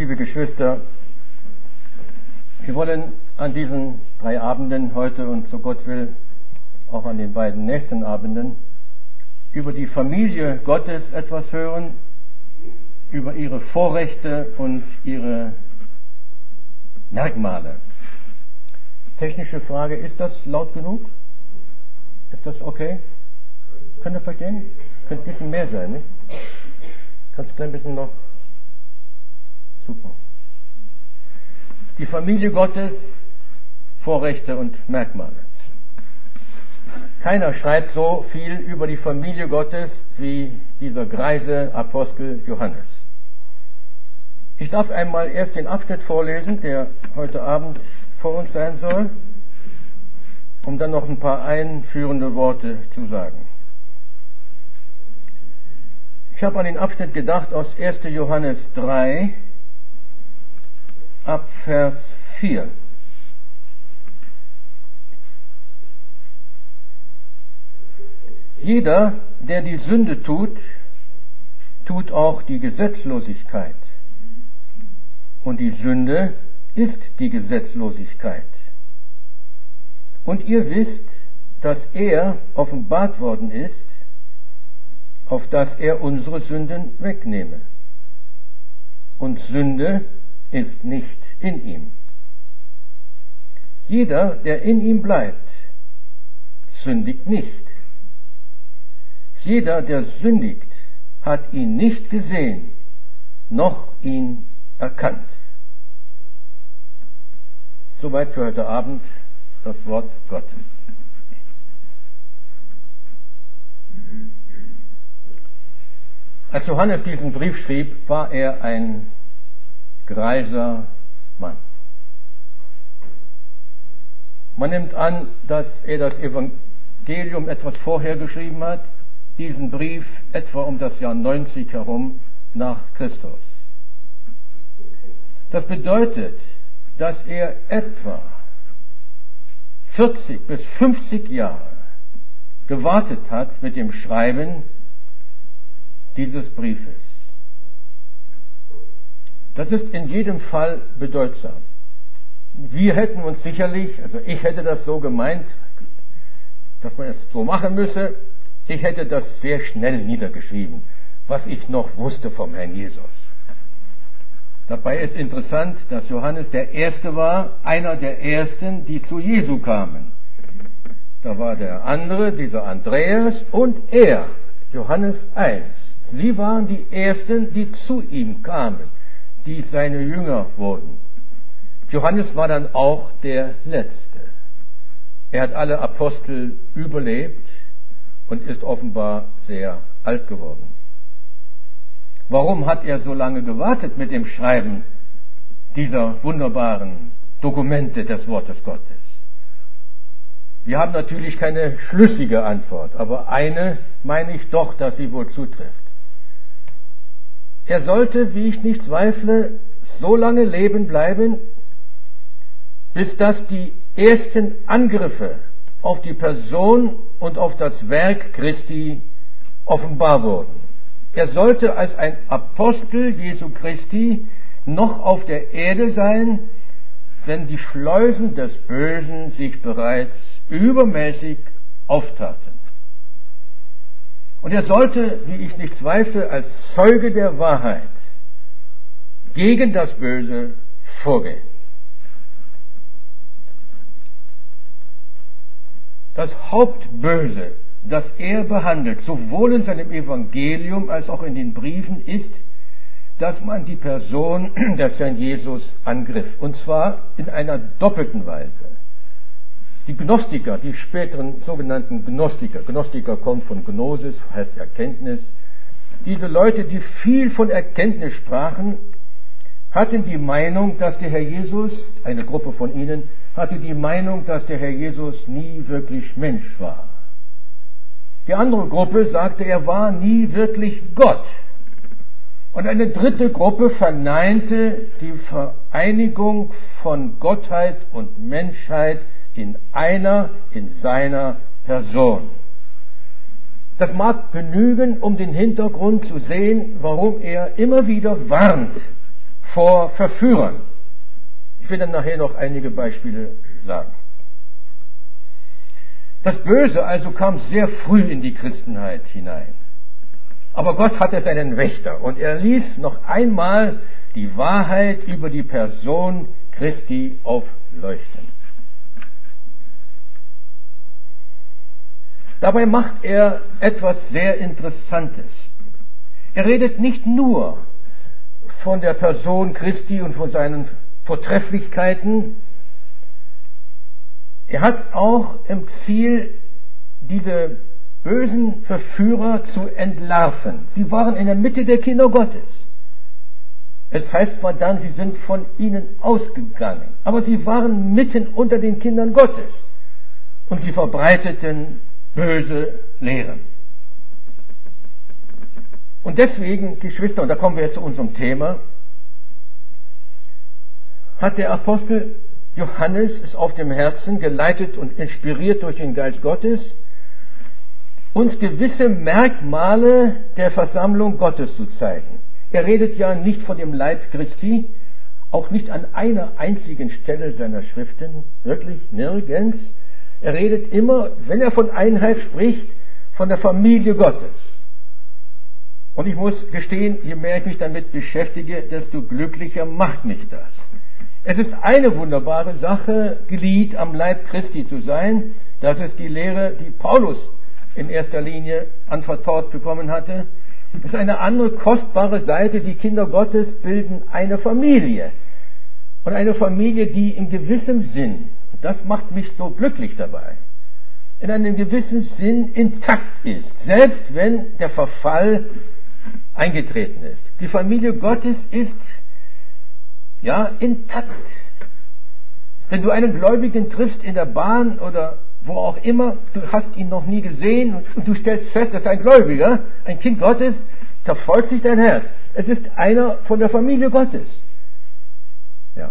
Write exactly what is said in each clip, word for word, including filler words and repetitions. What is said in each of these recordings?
Liebe Geschwister, wir wollen an diesen drei Abenden heute und so Gott will auch an den beiden nächsten Abenden über die Familie Gottes etwas hören, über ihre Vorrechte und ihre Merkmale. Technische Frage, ist das laut genug? Ist das okay? Könnt ihr verstehen? Könnte ein bisschen mehr sein, ne? Kannst du ein bisschen noch? Super. Die Familie Gottes, Vorrechte und Merkmale. Keiner schreibt so viel über die Familie Gottes wie dieser greise Apostel Johannes. Ich darf einmal erst den Abschnitt vorlesen, der heute Abend vor uns sein soll, um dann noch ein paar einführende Worte zu sagen. Ich habe an den Abschnitt gedacht aus erster Johannes drei, ab Vers vier. Jeder, der die Sünde tut, tut auch die Gesetzlosigkeit. Und die Sünde ist die Gesetzlosigkeit. Und ihr wisst, dass er offenbart worden ist, auf dass er unsere Sünden wegnehme. Und Sünde ist nicht in ihm. Jeder, der in ihm bleibt, sündigt nicht. Jeder, der sündigt, hat ihn nicht gesehen, noch ihn erkannt. Soweit für heute Abend das Wort Gottes. Als Johannes diesen Brief schrieb, war er ein greiser Mann. Man nimmt an, dass er das Evangelium etwas vorher geschrieben hat, diesen Brief etwa um das Jahr neunzig herum nach Christus. Das bedeutet, dass er etwa vierzig bis fünfzig Jahre gewartet hat mit dem Schreiben dieses Briefes. Das ist in jedem Fall bedeutsam. Wir hätten uns sicherlich, also ich hätte das so gemeint, dass man es so machen müsse, ich hätte das sehr schnell niedergeschrieben, was ich noch wusste vom Herrn Jesus. Dabei ist interessant, dass Johannes der Erste war, einer der Ersten, die zu Jesu kamen. Da war der andere, dieser Andreas, und er, Johannes eins. Sie waren die Ersten, die zu ihm kamen, die seine Jünger wurden. Johannes war dann auch der Letzte. Er hat alle Apostel überlebt und ist offenbar sehr alt geworden. Warum hat er so lange gewartet mit dem Schreiben dieser wunderbaren Dokumente des Wortes Gottes? Wir haben natürlich keine schlüssige Antwort, aber eine meine ich doch, dass sie wohl zutrifft. Er sollte, wie ich nicht zweifle, so lange leben bleiben, bis dass die ersten Angriffe auf die Person und auf das Werk Christi offenbar wurden. Er sollte als ein Apostel Jesu Christi noch auf der Erde sein, wenn die Schleusen des Bösen sich bereits übermäßig auftaten. Und er sollte, wie ich nicht zweifle, als Zeuge der Wahrheit gegen das Böse vorgehen. Das Hauptböse, das er behandelt, sowohl in seinem Evangelium als auch in den Briefen, ist, dass man die Person des Herrn Jesus angriff. Und zwar in einer doppelten Weise. Die Gnostiker, die späteren sogenannten Gnostiker, Gnostiker kommt von Gnosis, heißt Erkenntnis. Diese Leute, die viel von Erkenntnis sprachen, hatten die Meinung, dass der Herr Jesus, eine Gruppe von ihnen, hatte die Meinung, dass der Herr Jesus nie wirklich Mensch war. Die andere Gruppe sagte, er war nie wirklich Gott. Und eine dritte Gruppe verneinte die Vereinigung von Gottheit und Menschheit in einer, in seiner Person. Das mag genügen, um den Hintergrund zu sehen, warum er immer wieder warnt vor Verführern. Ich werde dann nachher noch einige Beispiele sagen. Das Böse also kam sehr früh in die Christenheit hinein. Aber Gott hatte seinen Wächter und er ließ noch einmal die Wahrheit über die Person Christi aufleuchten. Dabei macht er etwas sehr Interessantes. Er redet nicht nur von der Person Christi und von seinen Vortrefflichkeiten. Er hat auch im Ziel, diese bösen Verführer zu entlarven. Sie waren in der Mitte der Kinder Gottes. Es heißt zwar dann, sie sind von ihnen ausgegangen, aber sie waren mitten unter den Kindern Gottes und sie verbreiteten böse Lehren. Und deswegen, Geschwister, und da kommen wir jetzt zu unserem Thema, hat der Apostel Johannes es auf dem Herzen, geleitet und inspiriert durch den Geist Gottes, uns gewisse Merkmale der Versammlung Gottes zu zeigen. Er redet ja nicht von dem Leib Christi, auch nicht an einer einzigen Stelle seiner Schriften, wirklich nirgends. Er redet immer, wenn er von Einheit spricht, von der Familie Gottes. Und ich muss gestehen, je mehr ich mich damit beschäftige, desto glücklicher macht mich das. Es ist eine wunderbare Sache, Glied am Leib Christi zu sein. Das ist die Lehre, die Paulus in erster Linie anvertraut bekommen hatte. Es ist eine andere kostbare Seite. Die Kinder Gottes bilden eine Familie. Und eine Familie, die in gewissem Sinn, das macht mich so glücklich dabei, in einem gewissen Sinn intakt ist, selbst wenn der Verfall eingetreten ist. Die Familie Gottes ist ja intakt. Wenn du einen Gläubigen triffst in der Bahn oder wo auch immer, du hast ihn noch nie gesehen und du stellst fest, das ist ein Gläubiger, ein Kind Gottes, da freut sich dein Herz. Es ist einer von der Familie Gottes. Ja.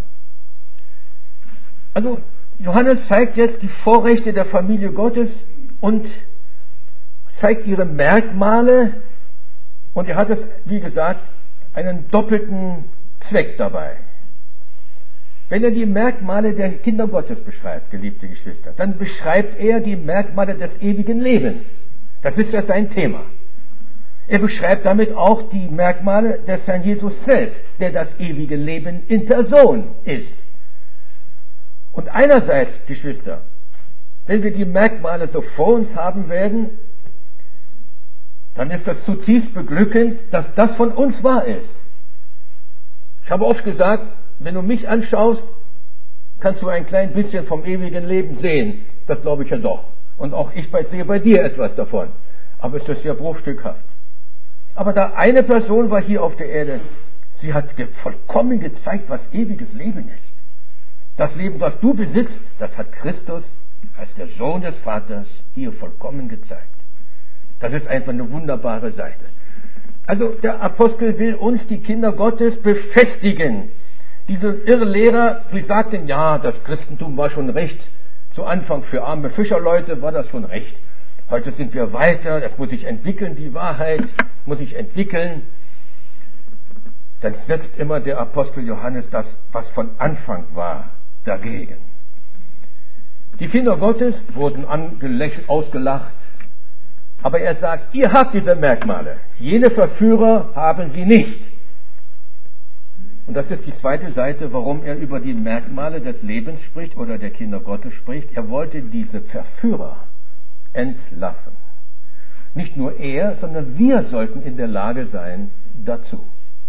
Also Johannes zeigt jetzt die Vorrechte der Familie Gottes und zeigt ihre Merkmale und er hat es, wie gesagt, einen doppelten Zweck dabei. Wenn er die Merkmale der Kinder Gottes beschreibt, geliebte Geschwister, dann beschreibt er die Merkmale des ewigen Lebens. Das ist ja sein Thema. Er beschreibt damit auch die Merkmale des Herrn Jesus selbst, der das ewige Leben in Person ist. Und einerseits, Geschwister, wenn wir die Merkmale so vor uns haben werden, dann ist das zutiefst beglückend, dass das von uns wahr ist. Ich habe oft gesagt, wenn du mich anschaust, kannst du ein klein bisschen vom ewigen Leben sehen. Das glaube ich ja doch. Und auch ich sehe bei dir etwas davon. Aber es ist ja bruchstückhaft. Aber da eine Person war hier auf der Erde, sie hat vollkommen gezeigt, was ewiges Leben ist. Das Leben, was du besitzt, das hat Christus als der Sohn des Vaters hier vollkommen gezeigt. Das ist einfach eine wunderbare Seite. Also der Apostel will uns, die Kinder Gottes, befestigen. Diese Irrlehrer, sie sagten, ja, das Christentum war schon recht. Zu Anfang für arme Fischerleute war das schon recht. Heute sind wir weiter, das muss sich entwickeln, die Wahrheit muss sich entwickeln. Dann setzt immer der Apostel Johannes das, was von Anfang war, dagegen. Die Kinder Gottes wurden angelächelt, ausgelacht, aber er sagt, ihr habt diese Merkmale, jene Verführer haben sie nicht. Und das ist die zweite Seite, warum er über die Merkmale des Lebens spricht oder der Kinder Gottes spricht. Er wollte diese Verführer entlarven. Nicht nur er, sondern wir sollten in der Lage sein dazu.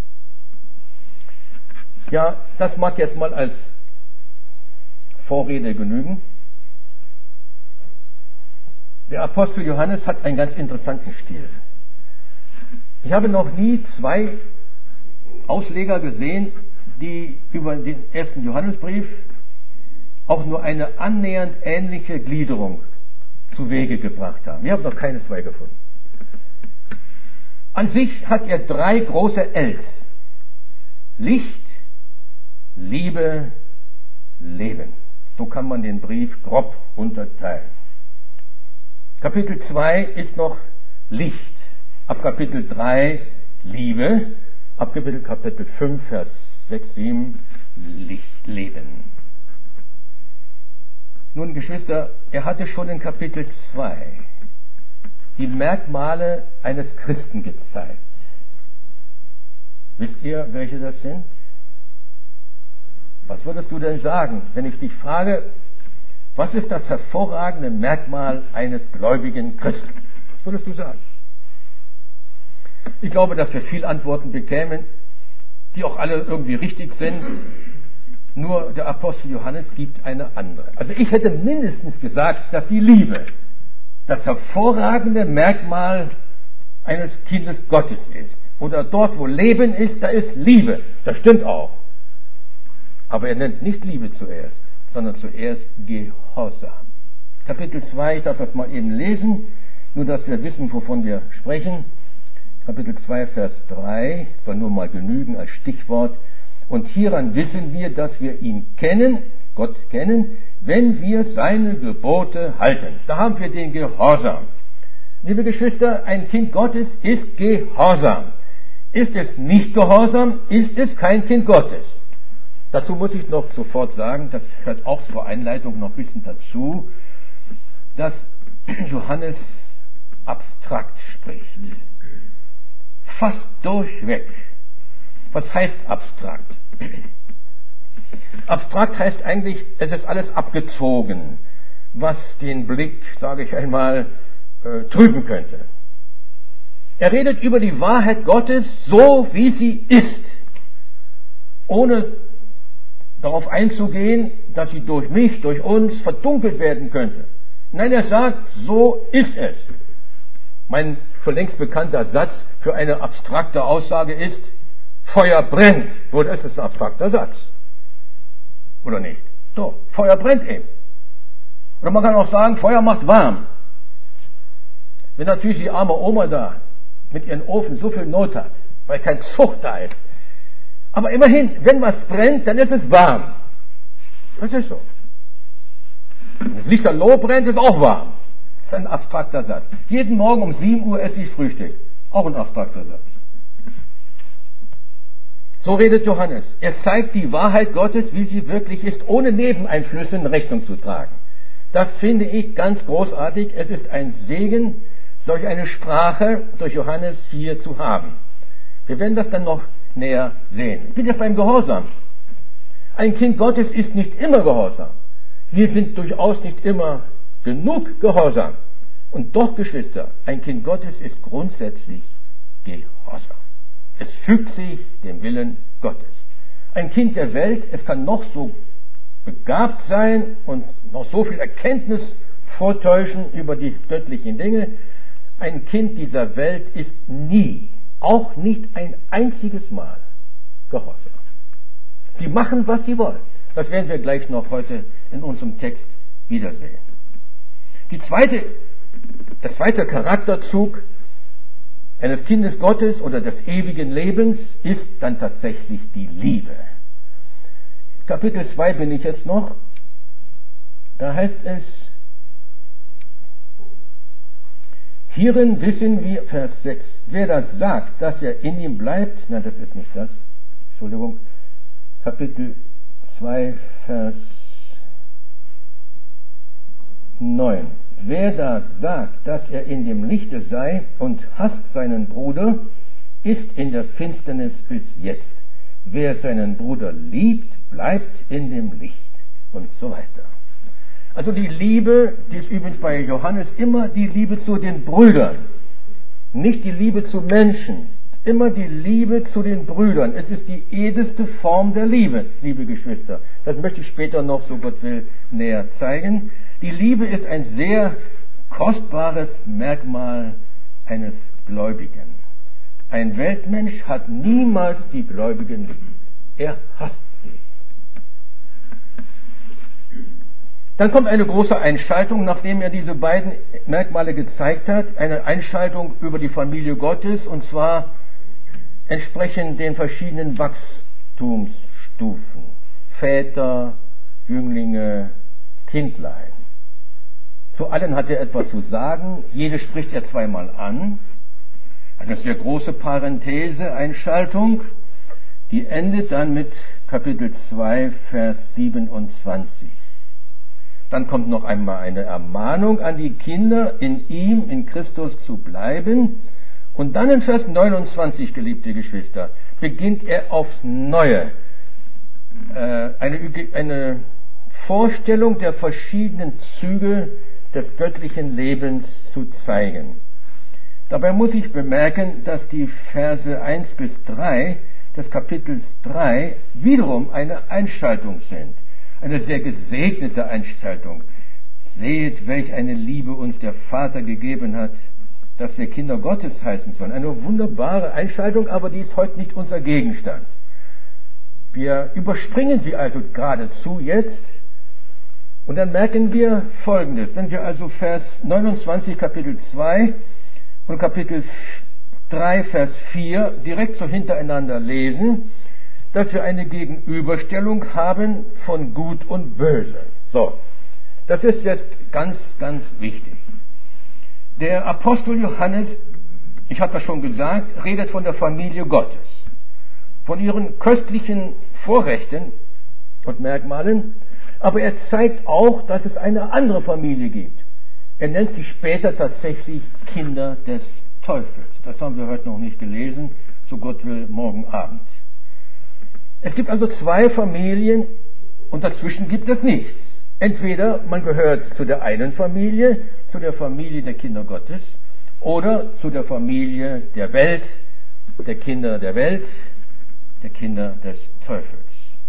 Ja, das mag jetzt mal als Vorrede genügen. Der Apostel Johannes hat einen ganz interessanten Stil. Ich habe noch nie zwei Ausleger gesehen, die über den ersten Johannesbrief auch nur eine annähernd ähnliche Gliederung zu Wege gebracht haben. Ich habe noch keine zwei gefunden. An sich hat er drei große Ls. Licht, Liebe, Leben. So kann man den Brief grob unterteilen. Kapitel zwei ist noch Licht. Ab Kapitel drei Liebe. Ab Kapitel, Kapitel fünf, Vers sechs, sieben leben. Nun, Geschwister, er hatte schon in Kapitel zwei die Merkmale eines Christen gezeigt. Wisst ihr, welche das sind? Was würdest du denn sagen, wenn ich dich frage, was ist das hervorragende Merkmal eines gläubigen Christen? Was würdest du sagen? Ich glaube, dass wir viele Antworten bekämen, die auch alle irgendwie richtig sind. Nur der Apostel Johannes gibt eine andere. Also ich hätte mindestens gesagt, dass die Liebe das hervorragende Merkmal eines Kindes Gottes ist. Oder dort, wo Leben ist, da ist Liebe. Das stimmt auch. Aber er nennt nicht Liebe zuerst, sondern zuerst Gehorsam. Kapitel zwei, ich darf das mal eben lesen, nur dass wir wissen, wovon wir sprechen. Kapitel zwei, Vers drei, soll nur mal genügen als Stichwort. Und hieran wissen wir, dass wir ihn kennen, Gott kennen, wenn wir seine Gebote halten. Da haben wir den Gehorsam. Liebe Geschwister, ein Kind Gottes ist gehorsam. Ist es nicht gehorsam, ist es kein Kind Gottes. Dazu muss ich noch sofort sagen, das hört auch zur Einleitung noch ein bisschen dazu, dass Johannes abstrakt spricht. Fast durchweg. Was heißt abstrakt? Abstrakt heißt eigentlich, es ist alles abgezogen, was den Blick, sage ich einmal, äh, trüben könnte. Er redet über die Wahrheit Gottes so, wie sie ist, ohne darauf einzugehen, dass sie durch mich, durch uns verdunkelt werden könnte. Nein, er sagt, so ist es. Mein schon längst bekannter Satz für eine abstrakte Aussage ist, Feuer brennt. Nur das ist ein abstrakter Satz. Oder nicht? Doch, Feuer brennt eben. Oder man kann auch sagen, Feuer macht warm. Wenn natürlich die arme Oma da mit ihrem Ofen so viel Not hat, weil kein Zucht da ist. Aber immerhin, wenn was brennt, dann ist es warm. Das ist so. Wenn das Lichterloh brennt, ist auch warm. Das ist ein abstrakter Satz. Jeden Morgen um sieben Uhr esse ich Frühstück. Auch ein abstrakter Satz. So redet Johannes. Er zeigt die Wahrheit Gottes, wie sie wirklich ist, ohne Nebeneinflüsse in Rechnung zu tragen. Das finde ich ganz großartig. Es ist ein Segen, solch eine Sprache durch Johannes hier zu haben. Wir werden das dann noch näher sehen. Ich bin ja beim Gehorsam. Ein Kind Gottes ist nicht immer gehorsam. Wir sind durchaus nicht immer genug gehorsam. Und doch, Geschwister, ein Kind Gottes ist grundsätzlich gehorsam. Es fügt sich dem Willen Gottes. Ein Kind der Welt, es kann noch so begabt sein und noch so viel Erkenntnis vortäuschen über die göttlichen Dinge. Ein Kind dieser Welt ist nie, auch nicht ein einziges Mal, gehorsam. Sie machen, was sie wollen. Das werden wir gleich noch heute in unserem Text wiedersehen. Die zweite, der zweite Charakterzug eines Kindes Gottes oder des ewigen Lebens ist dann tatsächlich die Liebe. Kapitel zwei bin ich jetzt noch. Da heißt es, hierin wissen wir, Vers sechs, wer das sagt, dass er in ihm bleibt, nein, das ist nicht das, Entschuldigung, Kapitel zwei, Vers neun. Wer da sagt, dass er in dem Lichte sei und hasst seinen Bruder, ist in der Finsternis bis jetzt. Wer seinen Bruder liebt, bleibt in dem Licht und so weiter. Also die Liebe, die ist übrigens bei Johannes immer die Liebe zu den Brüdern, nicht die Liebe zu Menschen, immer die Liebe zu den Brüdern. Es ist die edeste Form der Liebe, liebe Geschwister. Das möchte ich später noch, so Gott will, näher zeigen. Die Liebe ist ein sehr kostbares Merkmal eines Gläubigen. Ein Weltmensch hat niemals die Gläubigen lieb. Er hasst sie. Dann kommt eine große Einschaltung, nachdem er diese beiden Merkmale gezeigt hat. Eine Einschaltung über die Familie Gottes, und zwar entsprechend den verschiedenen Wachstumsstufen. Väter, Jünglinge, Kindlein. Zu allen hat er etwas zu sagen. Jede spricht er zweimal an. Eine sehr große Parenthese, Einschaltung. Die endet dann mit Kapitel zwei, Vers siebenundzwanzig. Dann kommt noch einmal eine Ermahnung an die Kinder, in ihm, in Christus zu bleiben. Und dann in Vers neunundzwanzig, geliebte Geschwister, beginnt er aufs Neue äh, eine, eine Vorstellung der verschiedenen Züge des göttlichen Lebens zu zeigen. Dabei muss ich bemerken, dass die Verse eins bis drei des Kapitels drei wiederum eine Einschaltung sind. Eine sehr gesegnete Einschaltung. Seht, welch eine Liebe uns der Vater gegeben hat, dass wir Kinder Gottes heißen sollen. Eine wunderbare Einschaltung, aber die ist heute nicht unser Gegenstand. Wir überspringen sie also geradezu jetzt. Und dann merken wir Folgendes. Wenn wir also Vers neunundzwanzig, Kapitel zwei und Kapitel drei, Vers vier direkt so hintereinander lesen, dass wir eine Gegenüberstellung haben von Gut und Böse. So, das ist jetzt ganz, ganz wichtig. Der Apostel Johannes, ich hatte das schon gesagt, redet von der Familie Gottes, von ihren köstlichen Vorrechten und Merkmalen, aber er zeigt auch, dass es eine andere Familie gibt. Er nennt sie später tatsächlich Kinder des Teufels. Das haben wir heute noch nicht gelesen, so Gott will, morgen Abend. Es gibt also zwei Familien und dazwischen gibt es nichts. Entweder man gehört zu der einen Familie, zu der Familie der Kinder Gottes, oder zu der Familie der Welt, der Kinder der Welt, der Kinder des Teufels.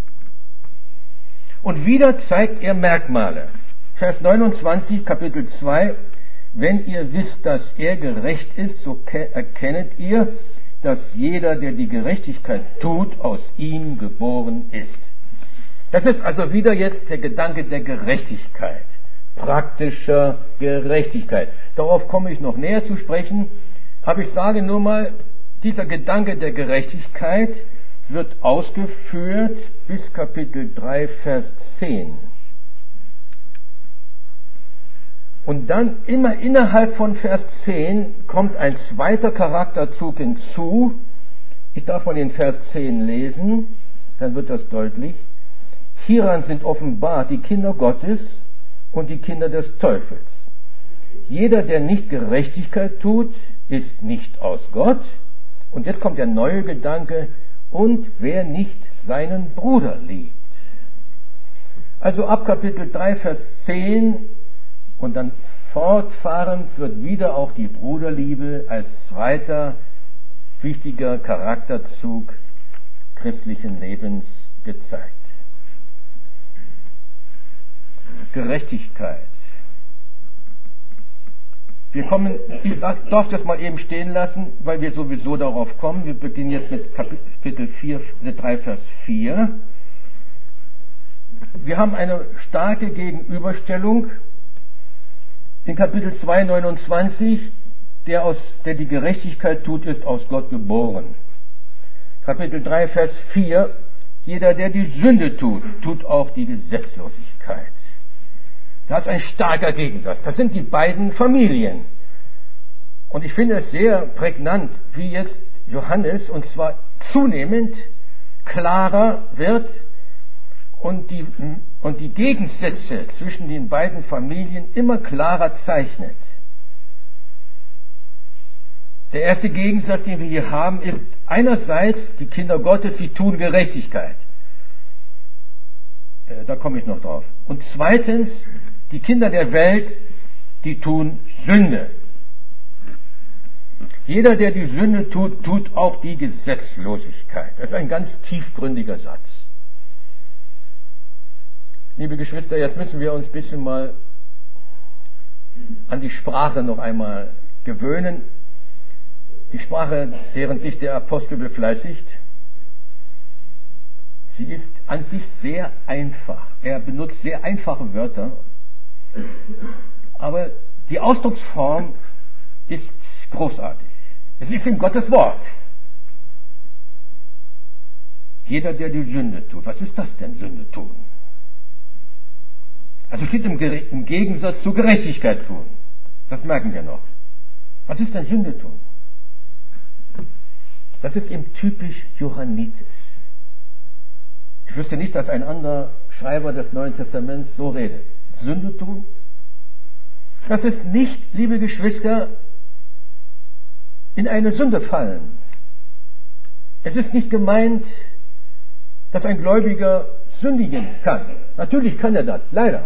Und wieder zeigt er Merkmale. Vers neunundzwanzig, Kapitel zwei, wenn ihr wisst, dass er gerecht ist, so erkennet ihr, dass jeder, der die Gerechtigkeit tut, aus ihm geboren ist. Das ist also wieder jetzt der Gedanke der Gerechtigkeit, praktischer Gerechtigkeit. Darauf komme ich noch näher zu sprechen, aber ich sage nur mal, dieser Gedanke der Gerechtigkeit wird ausgeführt bis Kapitel drei, Vers zehn. Und dann immer innerhalb von Vers zehn kommt ein zweiter Charakterzug hinzu. Ich darf mal den Vers zehn lesen, dann wird das deutlich. Hieran sind offenbart die Kinder Gottes und die Kinder des Teufels. Jeder, der nicht Gerechtigkeit tut, ist nicht aus Gott. Und jetzt kommt der neue Gedanke, und wer nicht seinen Bruder liebt. Also ab Kapitel drei, Vers zehn und dann fortfahrend wird wieder auch die Bruderliebe als zweiter wichtiger Charakterzug christlichen Lebens gezeigt. Gerechtigkeit. Wir kommen, ich darf das mal eben stehen lassen, weil wir sowieso darauf kommen. Wir beginnen jetzt mit Kapitel vier, drei, Vers vier. Wir haben eine starke Gegenüberstellung in Kapitel zwei, neunundzwanzig, der, aus, der die Gerechtigkeit tut, ist aus Gott geboren. Kapitel drei, Vers vier, jeder, der die Sünde tut, tut auch die Gesetzlosigkeit. Das ist ein starker Gegensatz. Das sind die beiden Familien. Und ich finde es sehr prägnant, wie jetzt Johannes, und zwar zunehmend klarer wird und die, und die Gegensätze zwischen den beiden Familien immer klarer zeichnet. Der erste Gegensatz, den wir hier haben, ist einerseits die Kinder Gottes, sie tun Gerechtigkeit. Äh, da komme ich noch drauf. Und zweitens, die Kinder der Welt, die tun Sünde. Jeder, der die Sünde tut, tut auch die Gesetzlosigkeit. Das ist ein ganz tiefgründiger Satz. Liebe Geschwister, jetzt müssen wir uns ein bisschen mal an die Sprache noch einmal gewöhnen. Die Sprache, deren sich der Apostel befleißigt, sie ist an sich sehr einfach. Er benutzt sehr einfache Wörter, aber die Ausdrucksform ist großartig. Es ist in Gottes Wort. Jeder, der die Sünde tut. Was ist das denn, Sünde tun? Also steht im, im Gegensatz zu Gerechtigkeit tun. Das merken wir noch. Was ist denn Sünde tun? Das ist eben typisch johannitisch. Ich wüsste nicht, dass ein anderer Schreiber des Neuen Testaments so redet. Sünde tun? Das ist nicht, liebe Geschwister, in eine Sünde fallen. Es ist nicht gemeint, dass ein Gläubiger sündigen kann. Natürlich kann er das, leider.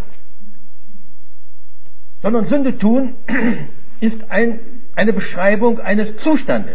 Sondern Sünde tun ist ein, eine Beschreibung eines Zustandes.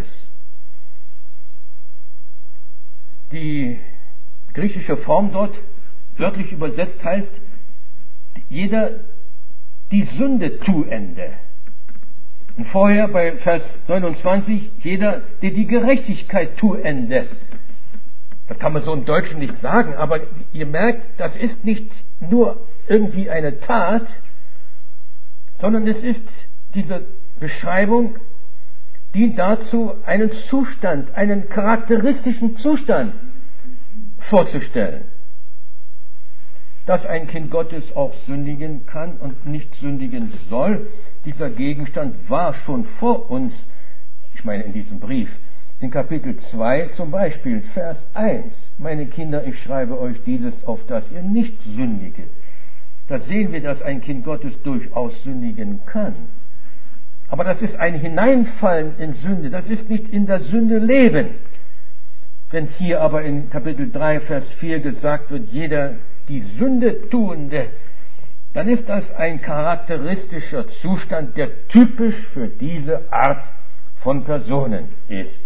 Die griechische Form dort, wörtlich übersetzt, heißt, jeder die Sünde tuende. Und vorher bei Vers neunundzwanzig, jeder, der die Gerechtigkeit tuende. Das kann man so im Deutschen nicht sagen, aber ihr merkt, das ist nicht nur irgendwie eine Tat, sondern es ist diese Beschreibung, dient dazu, einen Zustand, einen charakteristischen Zustand vorzustellen. Dass ein Kind Gottes auch sündigen kann und nicht sündigen soll, dieser Gegenstand war schon vor uns, ich meine in diesem Brief, in Kapitel zwei zum Beispiel, Vers eins. Meine Kinder, ich schreibe euch dieses, auf dass ihr nicht sündiget. Da sehen wir, dass ein Kind Gottes durchaus sündigen kann. Aber das ist ein Hineinfallen in Sünde, das ist nicht in der Sünde leben. Wenn hier aber in Kapitel drei, Vers vier gesagt wird, jeder die Sünde tuende, dann ist das ein charakteristischer Zustand, der typisch für diese Art von Personen ist.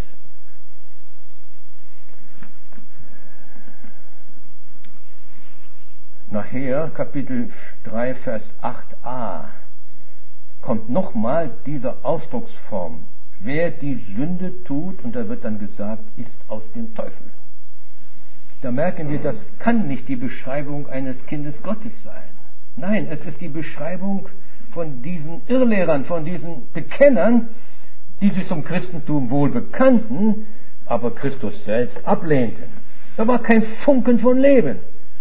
Nachher, Kapitel drei, Vers acht a, kommt nochmal diese Ausdrucksform. Wer die Sünde tut, und da wird dann gesagt, ist aus dem Teufel. Da merken wir, das kann nicht die Beschreibung eines Kindes Gottes sein. Nein, es ist die Beschreibung von diesen Irrlehrern, von diesen Bekennern, die sich zum Christentum wohl bekannten, aber Christus selbst ablehnten. Da war kein Funken von Leben.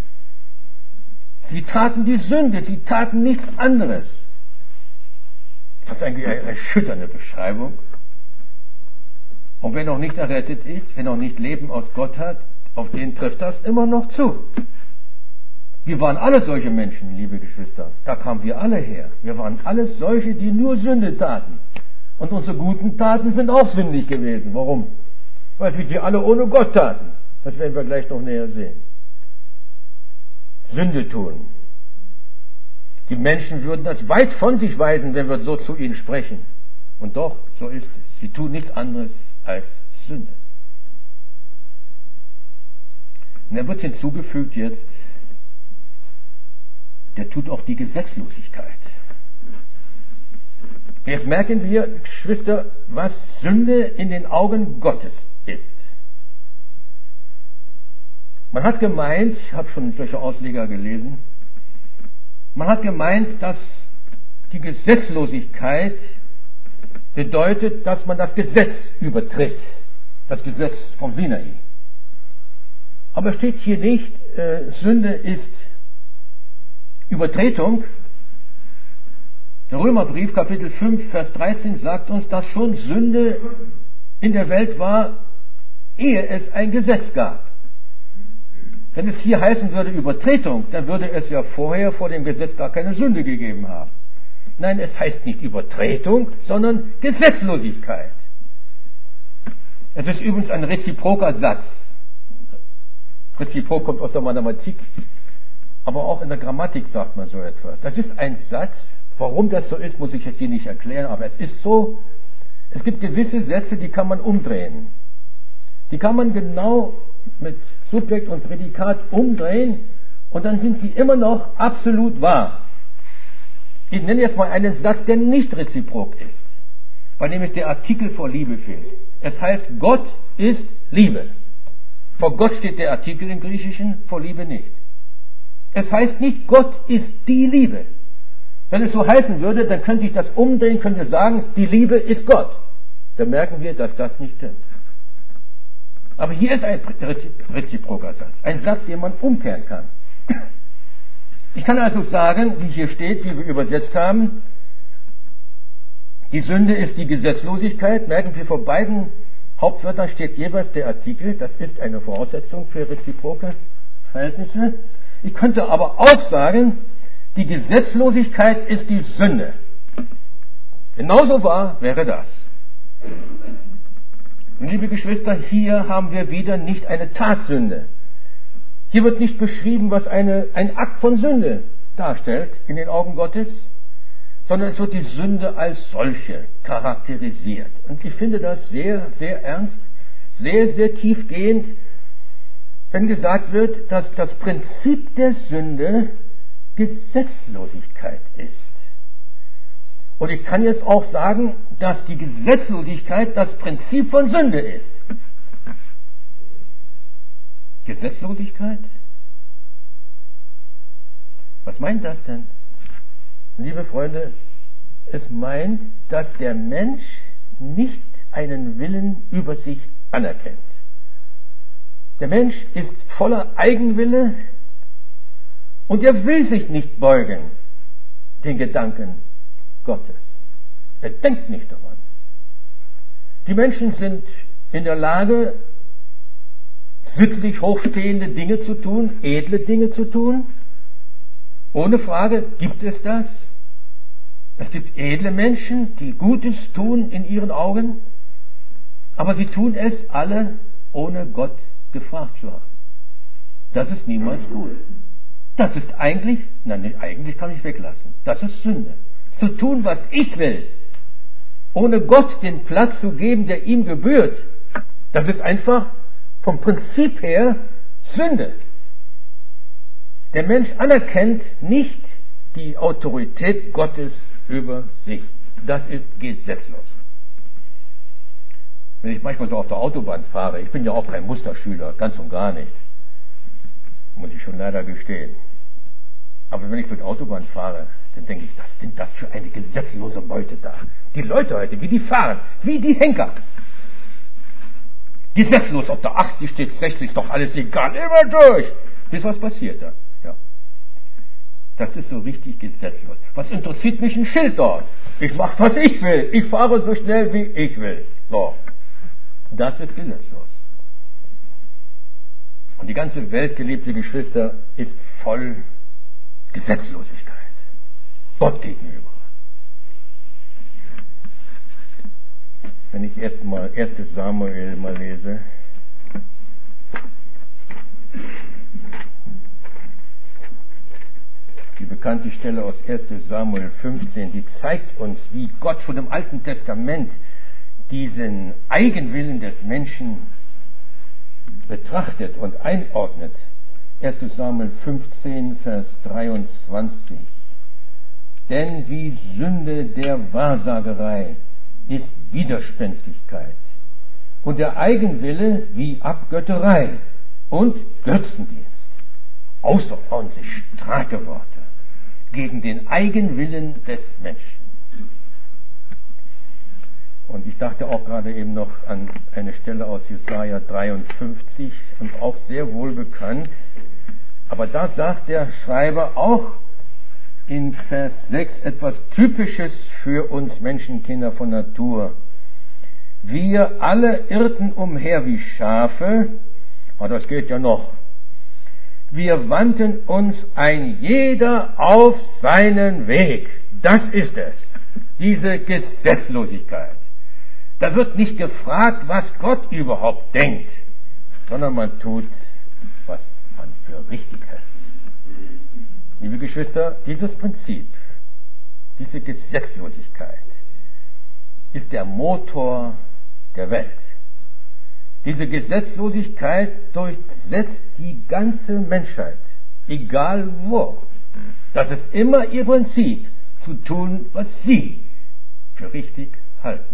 Sie taten die Sünde, sie taten nichts anderes. Das ist eigentlich eine erschütternde Beschreibung. Und wer noch nicht errettet ist, wer noch nicht Leben aus Gott hat, auf den trifft das immer noch zu. Wir waren alle solche Menschen, liebe Geschwister. Da kamen wir alle her. Wir waren alles solche, die nur Sünde taten. Und unsere guten Taten sind auch sündig gewesen. Warum? Weil wir sie alle ohne Gott taten. Das werden wir gleich noch näher sehen. Sünde tun. Die Menschen würden das weit von sich weisen, wenn wir so zu ihnen sprechen. Und doch, so ist es. Sie tun nichts anderes als Sünde. Und er wird hinzugefügt jetzt, der tut auch die Gesetzlosigkeit. Jetzt merken wir, Geschwister, was Sünde in den Augen Gottes ist. Man hat gemeint, ich habe schon solche Ausleger gelesen, man hat gemeint, dass die Gesetzlosigkeit bedeutet, dass man das Gesetz übertritt. Das Gesetz vom Sinai. Aber steht hier nicht, äh, Sünde ist Übertretung. Der Römerbrief, Kapitel fünf, Vers dreizehn sagt uns, dass schon Sünde in der Welt war, ehe es ein Gesetz gab. Wenn es hier heißen würde Übertretung, dann würde es ja vorher vor dem Gesetz gar keine Sünde gegeben haben. Nein, es heißt nicht Übertretung, sondern Gesetzlosigkeit. Es ist übrigens ein reziproker Satz. Reziprok kommt aus der Mathematik, aber auch in der Grammatik sagt man so etwas. Das ist ein Satz. Warum das so ist, muss ich jetzt hier nicht erklären, aber es ist so. Es gibt gewisse Sätze, die kann man umdrehen. Die kann man genau mit Subjekt und Prädikat umdrehen und dann sind sie immer noch absolut wahr. Ich nenne jetzt mal einen Satz, der nicht reziprok ist, weil nämlich der Artikel vor Liebe fehlt. Es heißt, Gott ist Liebe. Vor Gott steht der Artikel im Griechischen, vor Liebe nicht. Es heißt nicht, Gott ist die Liebe. Wenn es so heißen würde, dann könnte ich das umdrehen, könnte sagen, die Liebe ist Gott. Dann merken wir, dass das nicht stimmt. Aber hier ist ein reziproker Satz, ein Satz, den man umkehren kann. Ich kann also sagen, wie hier steht, wie wir übersetzt haben, die Sünde ist die Gesetzlosigkeit. Merken wir, vor beiden Hauptwörtern steht jeweils der Artikel, das ist eine Voraussetzung für reziproke Verhältnisse. Ich könnte aber auch sagen, die Gesetzlosigkeit ist die Sünde. Genauso wahr wäre das. Und liebe Geschwister, hier haben wir wieder nicht eine Tatsünde. Hier wird nicht beschrieben, was eine, ein Akt von Sünde darstellt in den Augen Gottes, sondern es wird die Sünde als solche charakterisiert. Und ich finde das sehr, sehr ernst, sehr, sehr tiefgehend, wenn gesagt wird, dass das Prinzip der Sünde Gesetzlosigkeit ist. Und ich kann jetzt auch sagen, dass die Gesetzlosigkeit das Prinzip von Sünde ist. Gesetzlosigkeit? Was meint das denn? Liebe Freunde, es meint, dass der Mensch nicht einen Willen über sich anerkennt. Der Mensch ist voller Eigenwille und er will sich nicht beugen den Gedanken Gottes. Er denkt nicht daran. Die Menschen sind in der Lage, sittlich hochstehende Dinge zu tun, edle Dinge zu tun. Ohne Frage gibt es das. Es gibt edle Menschen, die Gutes tun in ihren Augen, aber sie tun es alle, ohne Gott gefragt zu haben. Das ist niemals gut. Das ist eigentlich, nein, eigentlich kann ich weglassen. Das ist Sünde. Zu tun, was ich will, ohne Gott den Platz zu geben, der ihm gebührt, das ist einfach vom Prinzip her Sünde. Der Mensch anerkennt nicht die Autorität Gottes über sich. Das ist gesetzlos. Wenn ich manchmal so auf der Autobahn fahre, ich bin ja auch kein Musterschüler, ganz und gar nicht, muss ich schon leider gestehen. Aber wenn ich so die Autobahn fahre, dann denke ich, was sind das für eine gesetzlose Beute da? Die Leute heute, wie die fahren, wie die Henker. Gesetzlos, ob da achtzig steht, sechzig, ist doch alles egal, immer durch. Wisst ihr, was passiert da? Ja. Das ist so richtig gesetzlos. Was interessiert mich ein Schild dort? Ich mache, was ich will. Ich fahre so schnell, wie ich will. So. Das ist gesetzlos. Und die ganze Welt, geliebte Geschwister, ist voll Gesetzlosigkeit. Gott gegenüber. Wenn ich erst mal erstes Samuel mal lese. Die bekannte Stelle aus erstes Samuel fünfzehn, die zeigt uns, wie Gott schon im Alten Testament diesen Eigenwillen des Menschen betrachtet und einordnet. erstes Samuel fünfzehn, Vers dreiundzwanzig. Denn wie Sünde der Wahrsagerei ist Widerspenstigkeit und der Eigenwille wie Abgötterei und Götzendienst. Außerordentlich starke Worte gegen den Eigenwillen des Menschen. Und ich dachte auch gerade eben noch an eine Stelle aus Jesaja dreiundfünfzig und auch sehr wohl bekannt. Aber da sagt der Schreiber auch in Vers sechs etwas Typisches für uns Menschenkinder von Natur. Wir alle irrten umher wie Schafe, aber das geht ja noch. Wir wandten uns ein jeder auf seinen Weg. Das ist es, diese Gesetzlosigkeit. Da wird nicht gefragt, was Gott überhaupt denkt, sondern man tut, was man für richtig hält. Liebe Geschwister, dieses Prinzip, diese Gesetzlosigkeit ist der Motor der Welt. Diese Gesetzlosigkeit durchsetzt die ganze Menschheit, egal wo. Das ist immer ihr Prinzip, zu tun, was sie für richtig halten.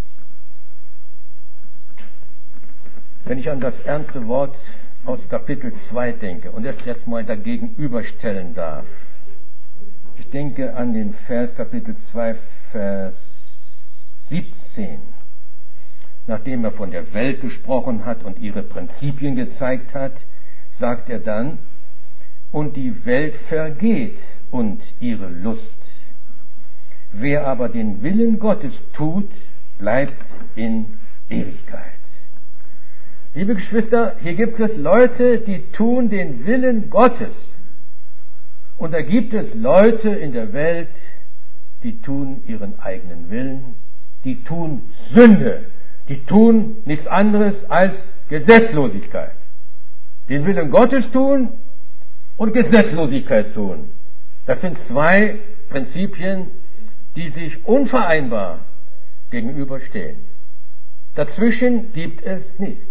Wenn ich an das ernste Wort aus Kapitel zwei denke und es jetzt mal dagegen überstellen darf. Ich denke an den Vers Kapitel zwei, Vers siebzehn. Nachdem er von der Welt gesprochen hat und ihre Prinzipien gezeigt hat, sagt er dann, und die Welt vergeht und ihre Lust. Wer aber den Willen Gottes tut, bleibt in Ewigkeit. Liebe Geschwister, hier gibt es Leute, die tun den Willen Gottes. Und da gibt es Leute in der Welt, die tun ihren eigenen Willen, die tun Sünde, die tun nichts anderes als Gesetzlosigkeit. Den Willen Gottes tun und Gesetzlosigkeit tun. Das sind zwei Prinzipien, die sich unvereinbar gegenüberstehen. Dazwischen gibt es nichts.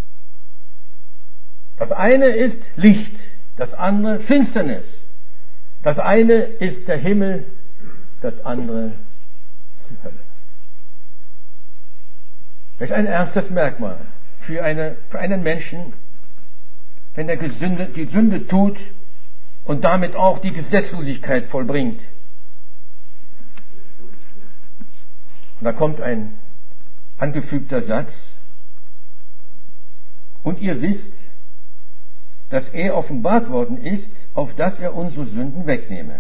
Das eine ist Licht, das andere Finsternis. Das eine ist der Himmel, das andere die Hölle. Das ist ein ernstes Merkmal für, eine, für einen Menschen, wenn er Gesünde, die Sünde tut und damit auch die Gesetzlosigkeit vollbringt. Und da kommt ein angefügter Satz. Und ihr wisst, dass er offenbart worden ist, auf dass er unsere Sünden wegnehme.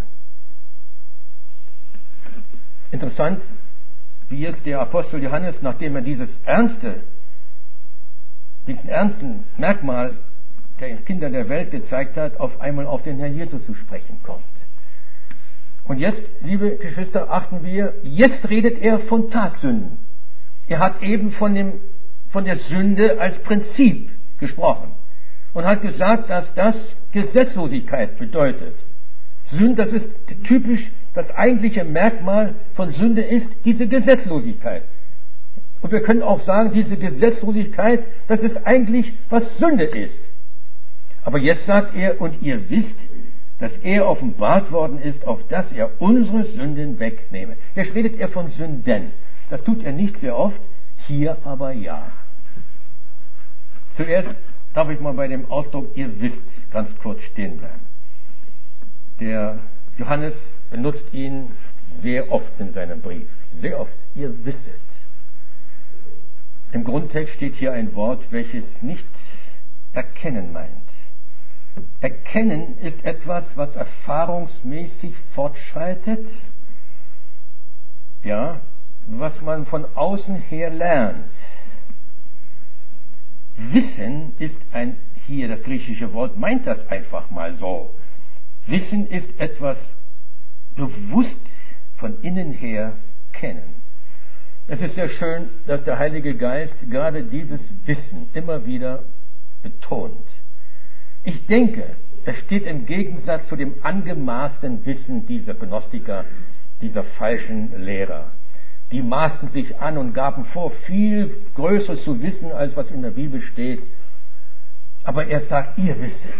Interessant, wie jetzt der Apostel Johannes, nachdem er dieses ernste, diesen ernsten Merkmal der Kinder der Welt gezeigt hat, auf einmal auf den Herrn Jesus zu sprechen kommt. Und jetzt, liebe Geschwister, achten wir, jetzt redet er von Tatsünden. Er hat eben von, dem, von der Sünde als Prinzip gesprochen und hat gesagt, dass das Gesetzlosigkeit bedeutet. Sünde, das ist typisch, das eigentliche Merkmal von Sünde ist diese Gesetzlosigkeit. Und wir können auch sagen, diese Gesetzlosigkeit, das ist eigentlich, was Sünde ist. Aber jetzt sagt er, und ihr wisst, dass er offenbart worden ist, auf dass er unsere Sünden wegnehme. Jetzt redet er von Sünden. Das tut er nicht sehr oft, hier aber ja. Zuerst darf ich mal bei dem Ausdruck, ihr wisst, ganz kurz stehen bleiben. Der Johannes benutzt ihn sehr oft in seinem Brief. Sehr oft. Ihr wisset. Im Grundtext steht hier ein Wort, welches nicht erkennen meint. Erkennen ist etwas, was erfahrungsmäßig fortschreitet, ja, was man von außen her lernt. Wissen ist ein, hier das griechische Wort meint das einfach mal so. Wissen ist etwas bewusst von innen her kennen. Es ist sehr schön, dass der Heilige Geist gerade dieses Wissen immer wieder betont. Ich denke, es steht im Gegensatz zu dem angemaßten Wissen dieser Gnostiker, dieser falschen Lehrer. Die maßten sich an und gaben vor, viel Größeres zu wissen, als was in der Bibel steht. Aber er sagt, ihr wisset.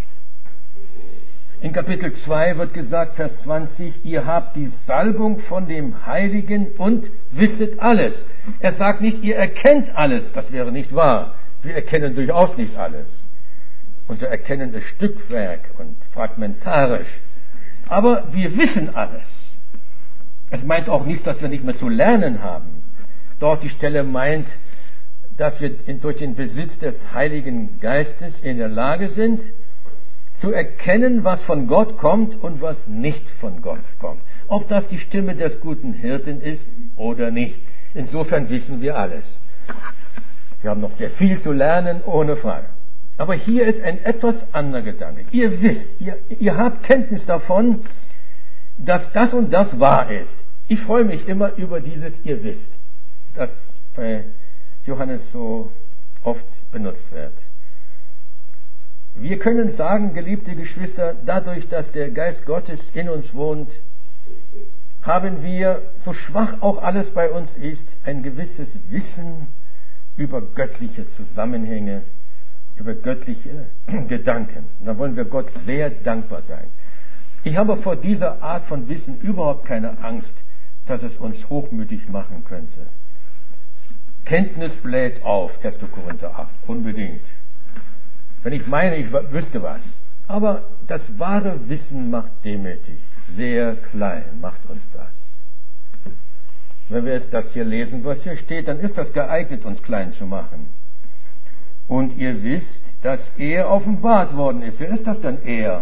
In Kapitel zwei wird gesagt, Vers zwanzig, ihr habt die Salbung von dem Heiligen und wisset alles. Er sagt nicht, ihr erkennt alles, das wäre nicht wahr. Wir erkennen durchaus nicht alles. Unser Erkennen ist Stückwerk und fragmentarisch. Aber wir wissen alles. Es meint auch nicht, dass wir nicht mehr zu lernen haben. Dort die Stelle meint, dass wir durch den Besitz des Heiligen Geistes in der Lage sind, zu erkennen, was von Gott kommt und was nicht von Gott kommt. Ob das die Stimme des guten Hirten ist oder nicht. Insofern wissen wir alles. Wir haben noch sehr viel zu lernen, ohne Frage. Aber hier ist ein etwas anderer Gedanke. Ihr wisst, ihr, ihr habt Kenntnis davon, dass das und das wahr ist. Ich freue mich immer über dieses ihr wisst, das bei Johannes so oft benutzt wird. Wir können sagen, geliebte Geschwister, dadurch, dass der Geist Gottes in uns wohnt, haben wir, so schwach auch alles bei uns ist, ein gewisses Wissen über göttliche Zusammenhänge, über göttliche Gedanken. Und da wollen wir Gott sehr dankbar sein. Ich habe vor dieser Art von Wissen überhaupt keine Angst, dass es uns hochmütig machen könnte. Kenntnis bläht auf, erster Korinther acht, unbedingt. Wenn ich meine, ich wüsste was. Aber das wahre Wissen macht demütig, sehr klein macht uns das. Wenn wir jetzt das hier lesen, was hier steht, dann ist das geeignet, uns klein zu machen. Und ihr wisst, dass er offenbart worden ist. Wer ist das denn er?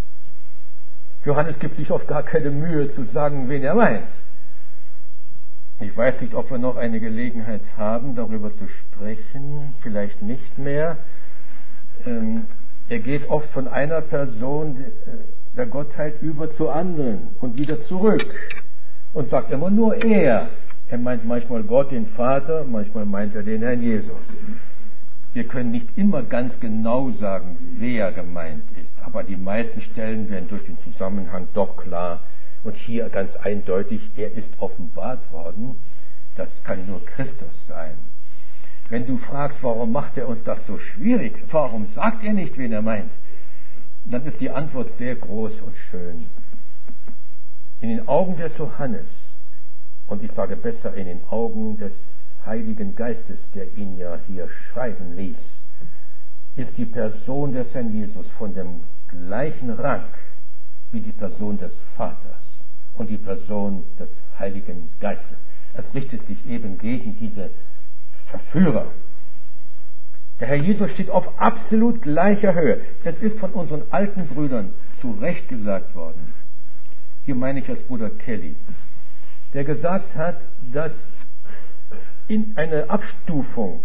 Johannes gibt sich oft gar keine Mühe zu sagen, wen er meint. Ich weiß nicht, ob wir noch eine Gelegenheit haben, darüber zu sprechen, vielleicht nicht mehr. Ähm, er geht oft von einer Person der Gottheit über zu anderen und wieder zurück und sagt immer nur er. Er meint manchmal Gott, den Vater, manchmal meint er den Herrn Jesus. Wir können nicht immer ganz genau sagen, wer gemeint ist, aber die meisten Stellen werden durch den Zusammenhang doch klar. Und hier ganz eindeutig, er ist offenbart worden. Das kann nur Christus sein. Wenn du fragst, warum macht er uns das so schwierig? Warum sagt er nicht, wen er meint? Dann ist die Antwort sehr groß und schön. In den Augen des Johannes, und ich sage besser in den Augen des Heiligen Geistes, der ihn ja hier schreiben ließ, ist die Person des Herrn Jesus von dem gleichen Rang wie die Person des Vaters und die Person des Heiligen Geistes. Es richtet sich eben gegen diese Verführer. Der Herr Jesus steht auf absolut gleicher Höhe. Es ist von unseren alten Brüdern zu Recht gesagt worden, hier meine ich als Bruder Kelly, der gesagt hat, dass in eine Abstufung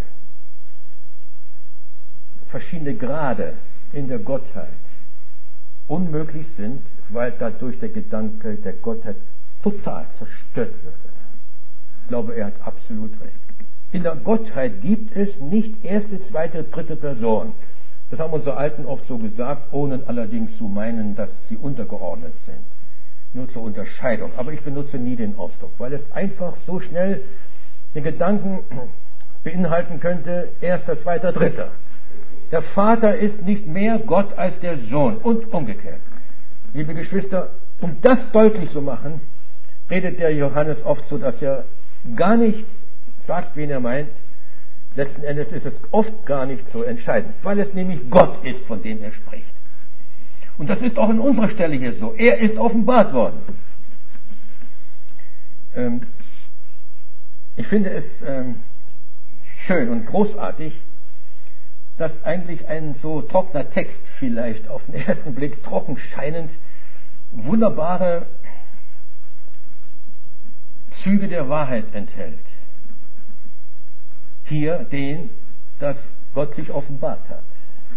verschiedene Grade in der Gottheit unmöglich sind, weil dadurch der Gedanke der Gottheit total zerstört würde. Ich glaube, er hat absolut recht. In der Gottheit gibt es nicht erste, zweite, dritte Person. Das haben unsere Alten oft so gesagt, ohne allerdings zu meinen, dass sie untergeordnet sind. Nur zur Unterscheidung. Aber ich benutze nie den Ausdruck, weil es einfach so schnell den Gedanken beinhalten könnte, erster, zweiter, dritter. Der Vater ist nicht mehr Gott als der Sohn und umgekehrt. Liebe Geschwister, um das deutlich zu machen, redet der Johannes oft so, dass er gar nicht sagt, wen er meint. Letzten Endes ist es oft gar nicht so entscheidend, weil es nämlich Gott ist, von dem er spricht. Und das ist auch in unserer Stelle hier so. Er ist offenbart worden. Ähm, ich finde es ähm, schön und großartig, dass eigentlich ein so trockener Text vielleicht auf den ersten Blick trocken scheinend wunderbare Züge der Wahrheit enthält. Hier den, dass Gott sich offenbart hat.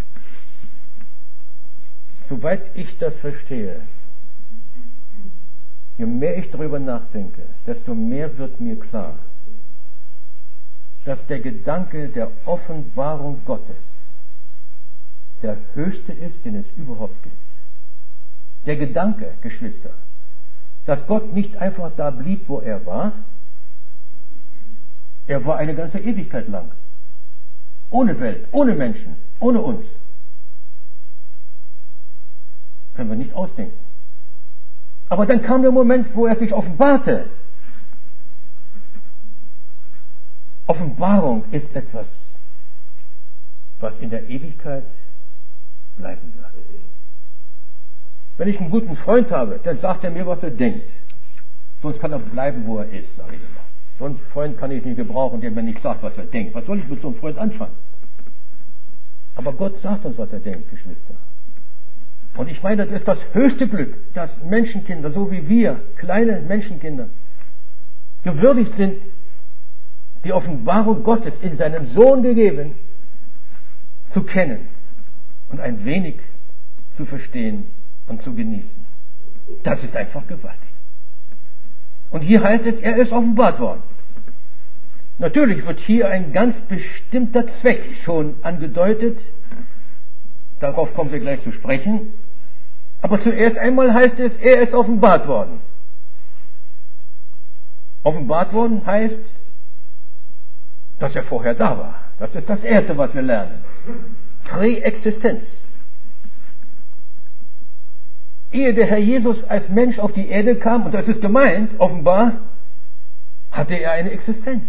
Soweit ich das verstehe, je mehr ich darüber nachdenke, desto mehr wird mir klar, dass der Gedanke der Offenbarung Gottes der höchste ist, den es überhaupt gibt. Der Gedanke, Geschwister, dass Gott nicht einfach da blieb, wo er war. Er war eine ganze Ewigkeit lang. Ohne Welt, ohne Menschen, ohne uns. Können wir nicht ausdenken. Aber dann kam der Moment, wo er sich offenbarte. Offenbarung ist etwas, was in der Ewigkeit bleiben wird. Wenn ich einen guten Freund habe, dann sagt er mir, was er denkt. Sonst kann er bleiben, wo er ist, sage ich immer. So einen Freund kann ich nicht gebrauchen, der mir nicht sagt, was er denkt. Was soll ich mit so einem Freund anfangen? Aber Gott sagt uns, was er denkt, Geschwister. Und ich meine, das ist das höchste Glück, dass Menschenkinder, so wie wir, kleine Menschenkinder, gewürdigt sind, die Offenbarung Gottes in seinem Sohn gegeben, zu kennen und ein wenig zu verstehen und zu genießen. Das ist einfach gewaltig. Und hier heißt es, er ist offenbart worden. Natürlich wird hier ein ganz bestimmter Zweck schon angedeutet. Darauf kommen wir gleich zu sprechen. Aber zuerst einmal heißt es, er ist offenbart worden. Offenbart worden heißt, dass er vorher da war. Das ist das Erste, was wir lernen. Präexistenz. Ehe der Herr Jesus als Mensch auf die Erde kam, und das ist gemeint, offenbar, hatte er eine Existenz.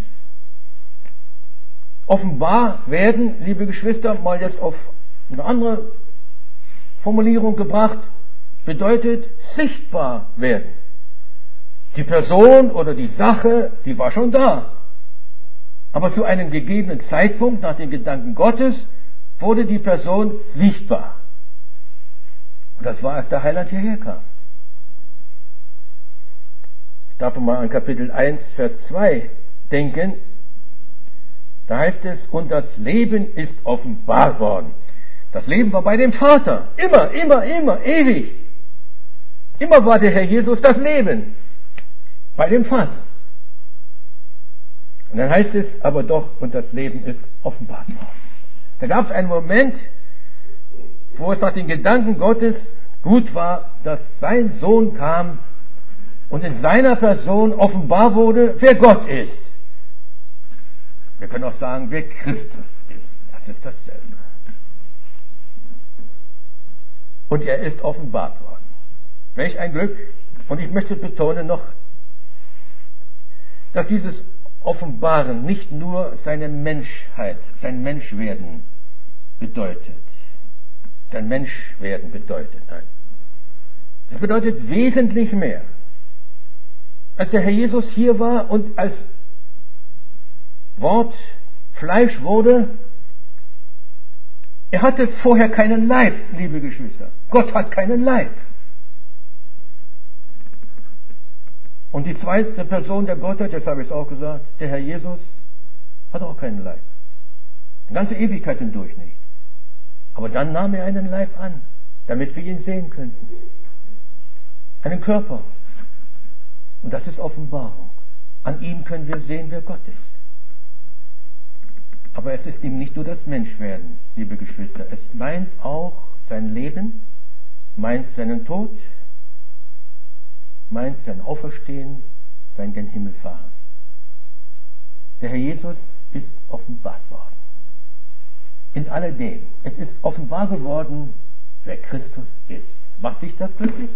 Offenbar werden, liebe Geschwister, mal jetzt auf eine andere Formulierung gebracht, bedeutet sichtbar werden. Die Person oder die Sache, sie war schon da. Aber zu einem gegebenen Zeitpunkt, nach den Gedanken Gottes, wurde die Person sichtbar. Und das war, als der Heiland hierher kam. darf man mal an Kapitel eins, Vers zwei denken. Da heißt es, und das Leben ist offenbar worden. Das Leben war bei dem Vater. Immer, immer, immer, ewig. Immer war der Herr Jesus das Leben. Bei dem Vater. Und dann heißt es aber doch, und das Leben ist offenbart worden. Da gab es einen Moment, wo es nach den Gedanken Gottes gut war, dass sein Sohn kam und in seiner Person offenbar wurde, wer Gott ist. Wir können auch sagen, wer Christus ist. Das ist dasselbe. Und er ist offenbart worden. Welch ein Glück. Und ich möchte betonen noch, dass dieses Offenbaren nicht nur seine Menschheit, sein Menschwerden bedeutet. Sein Menschwerden bedeutet, nein. Das bedeutet wesentlich mehr. Als der Herr Jesus hier war und als Wort Fleisch wurde, er hatte vorher keinen Leib, liebe Geschwister. Gott hat keinen Leib. Und die zweite Person der Gottheit, das habe ich es auch gesagt, der Herr Jesus, hat auch keinen Leib. Die ganze Ewigkeit hindurch nicht. Aber dann nahm er einen Leib an, damit wir ihn sehen könnten. Einen Körper. Und das ist Offenbarung. An ihm können wir sehen, wer Gott ist. Aber es ist ihm nicht nur das Menschwerden, liebe Geschwister. Es meint auch sein Leben, meint seinen Tod, meint sein Auferstehen, sein gen Himmel fahren. Der Herr Jesus ist offenbart worden. In alledem. Es ist offenbar geworden, wer Christus ist. Macht dich das glücklich?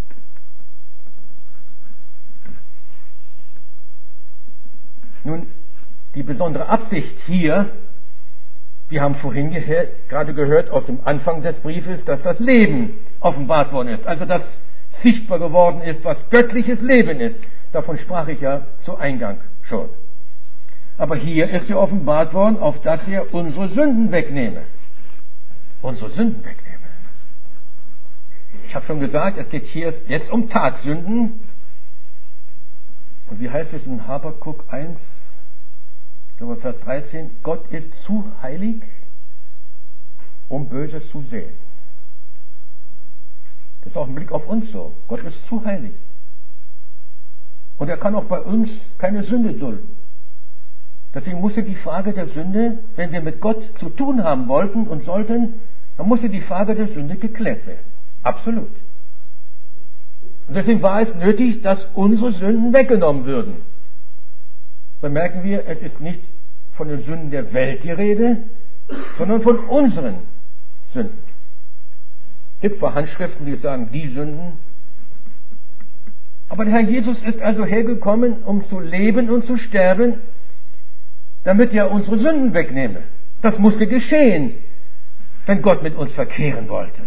Nun, die besondere Absicht hier, wir haben vorhin gehört, gerade gehört aus dem Anfang des Briefes, dass das Leben offenbart worden ist. Also dass sichtbar geworden ist, was göttliches Leben ist. Davon sprach ich ja zu Eingang schon. Aber hier ist ja offenbart worden, auf dass er unsere Sünden wegnehme. Unsere Sünden wegnehme. Ich habe schon gesagt, es geht hier jetzt um Tatsünden. Und wie heißt es in Habakuk eins, Vers dreizehn? Gott ist zu heilig, um Böses zu sehen. Das ist auch ein Blick auf uns so. Gott ist zu heilig. Und er kann auch bei uns keine Sünde dulden. Deswegen musste die Frage der Sünde, wenn wir mit Gott zu tun haben wollten und sollten, dann musste die Frage der Sünde geklärt werden. Absolut. Und deswegen war es nötig, dass unsere Sünden weggenommen würden. Bemerken wir, es ist nicht von den Sünden der Welt die Rede, sondern von unseren Sünden. Es gibt zwar Handschriften, die sagen, die Sünden. Aber der Herr Jesus ist also hergekommen, um zu leben und zu sterben, damit er unsere Sünden wegnehme. Das musste geschehen, wenn Gott mit uns verkehren wollte.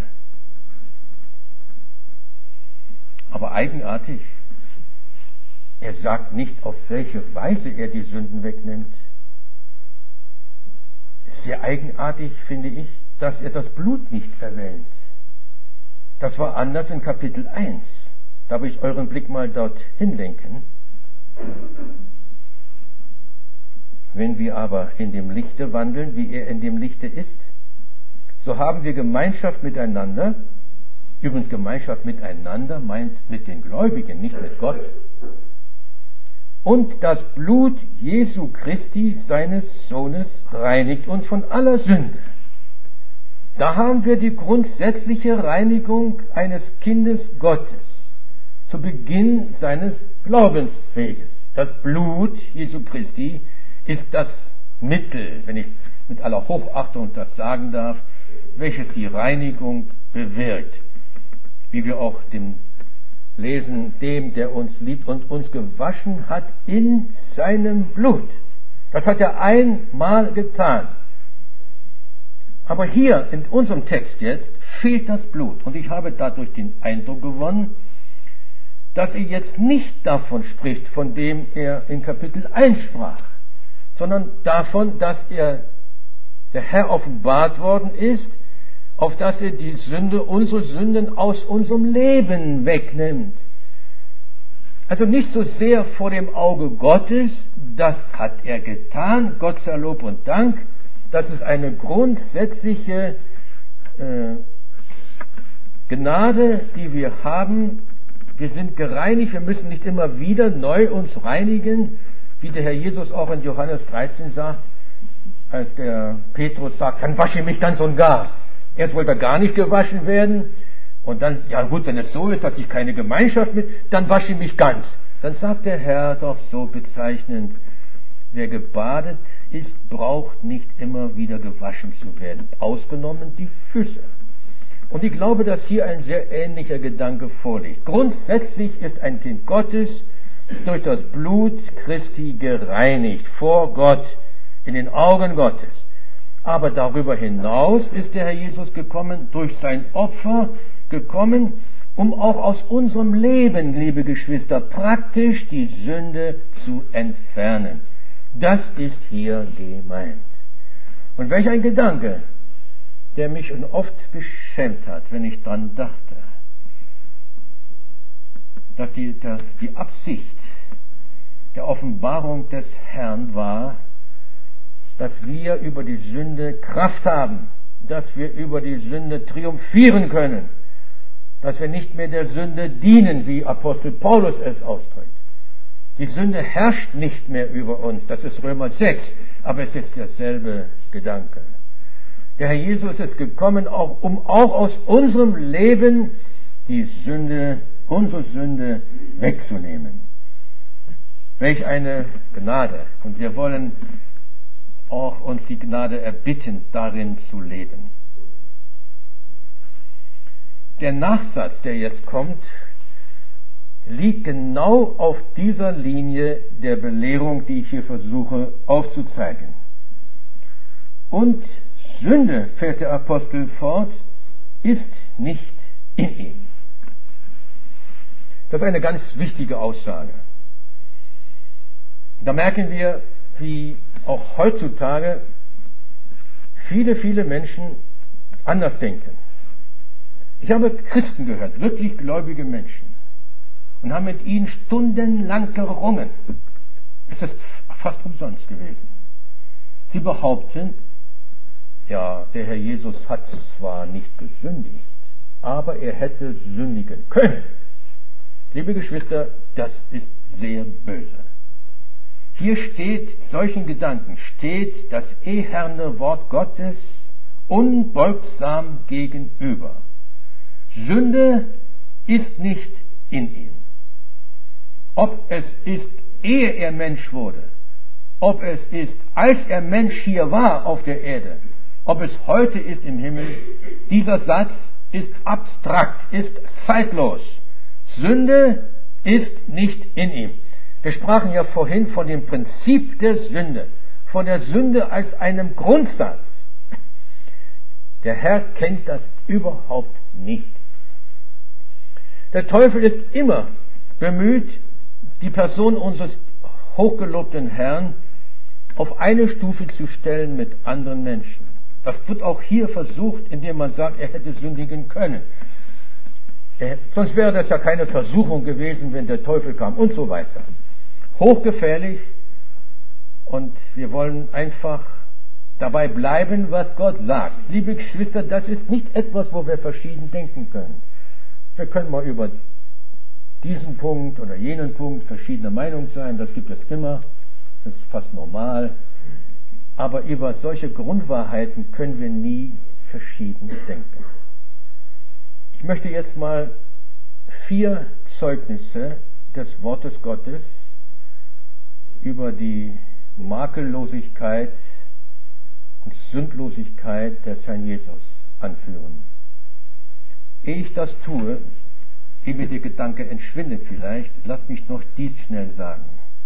Aber eigenartig, er sagt nicht, auf welche Weise er die Sünden wegnimmt. Sehr eigenartig finde ich, dass er das Blut nicht erwähnt. Das war anders in Kapitel eins. Darf ich euren Blick mal dorthin lenken? Wenn wir aber in dem Lichte wandeln, wie er in dem Lichte ist, so haben wir Gemeinschaft miteinander. Übrigens Gemeinschaft miteinander meint mit den Gläubigen, nicht mit Gott. Und das Blut Jesu Christi, seines Sohnes, reinigt uns von aller Sünde. Da haben wir die grundsätzliche Reinigung eines Kindes Gottes zu Beginn seines Glaubensweges. Das Blut Jesu Christi ist das Mittel, wenn ich mit aller Hochachtung das sagen darf, welches die Reinigung bewirkt. Wie wir auch dem lesen, dem, der uns liebt und uns gewaschen hat in seinem Blut. Das hat er einmal getan. Aber hier in unserem Text jetzt fehlt das Blut. Und ich habe dadurch den Eindruck gewonnen, dass er jetzt nicht davon spricht, von dem er in Kapitel eins sprach, sondern davon, dass er der Herr offenbart worden ist, auf dass er die Sünde, unsere Sünden aus unserem Leben wegnimmt. Also nicht so sehr vor dem Auge Gottes, das hat er getan, Gott sei Lob und Dank. Das ist eine grundsätzliche äh, Gnade, die wir haben. Wir sind gereinigt, wir müssen nicht immer wieder neu uns reinigen, wie der Herr Jesus auch in Johannes dreizehn sagt, als der Petrus sagt, dann wasche mich ganz und gar. Erst wollte er gar nicht gewaschen werden und dann, ja gut, wenn es so ist, dass ich keine Gemeinschaft mit, dann wasche ich mich ganz. Dann sagt der Herr doch so bezeichnend, wer gebadet ist, braucht nicht immer wieder gewaschen zu werden, ausgenommen die Füße. Und ich glaube, dass hier ein sehr ähnlicher Gedanke vorliegt. Grundsätzlich ist ein Kind Gottes durch das Blut Christi gereinigt vor Gott, in den Augen Gottes. Aber darüber hinaus ist der Herr Jesus gekommen, durch sein Opfer gekommen, um auch aus unserem Leben, liebe Geschwister, praktisch die Sünde zu entfernen. Das ist hier gemeint. Und welch ein Gedanke, der mich oft beschämt hat, wenn ich dran dachte, dass die, dass die Absicht der Offenbarung des Herrn war, dass wir über die Sünde Kraft haben, dass wir über die Sünde triumphieren können, dass wir nicht mehr der Sünde dienen, wie Apostel Paulus es ausdrückt. Die Sünde herrscht nicht mehr über uns, das ist Römer sechs, aber es ist derselbe Gedanke. Der Herr Jesus ist gekommen, auch, um auch aus unserem Leben die Sünde, unsere Sünde wegzunehmen. Welch eine Gnade! Und wir wollen auch uns die Gnade erbitten, darin zu leben. Der Nachsatz, der jetzt kommt, liegt genau auf dieser Linie der Belehrung, die ich hier versuche aufzuzeigen. Und Sünde, fährt der Apostel fort, ist nicht in ihm. Das ist eine ganz wichtige Aussage. Da merken wir, wie auch heutzutage viele, viele Menschen anders denken. Ich habe Christen gehört, wirklich gläubige Menschen, und habe mit ihnen stundenlang gerungen. Es ist fast umsonst gewesen. Sie behaupten, ja, der Herr Jesus hat zwar nicht gesündigt, aber er hätte sündigen können. Liebe Geschwister, das ist sehr böse. Hier steht, solchen Gedanken steht das eherne Wort Gottes unbeugsam gegenüber. Sünde ist nicht in ihm. Ob es ist, ehe er Mensch wurde, ob es ist, als er Mensch hier war auf der Erde, ob es heute ist im Himmel, dieser Satz ist abstrakt, ist zeitlos. Sünde ist nicht in ihm. Wir sprachen ja vorhin von dem Prinzip der Sünde, von der Sünde als einem Grundsatz. Der Herr kennt das überhaupt nicht. Der Teufel ist immer bemüht, die Person unseres hochgelobten Herrn auf eine Stufe zu stellen mit anderen Menschen. Das wird auch hier versucht, indem man sagt, er hätte sündigen können. Er, sonst wäre das ja keine Versuchung gewesen, wenn der Teufel kam und so weiter. Hochgefährlich, und wir wollen einfach dabei bleiben, was Gott sagt. Liebe Geschwister, das ist nicht etwas, wo wir verschieden denken können. Wir können mal über diesen Punkt oder jenen Punkt verschiedener Meinung sein, das gibt es immer, das ist fast normal. Aber über solche Grundwahrheiten können wir nie verschieden denken. Ich möchte jetzt mal vier Zeugnisse des Wortes Gottes über die Makellosigkeit und Sündlosigkeit des Herrn Jesus anführen. Ehe ich das tue, ehe mir der Gedanke entschwindet vielleicht, lasst mich noch dies schnell sagen.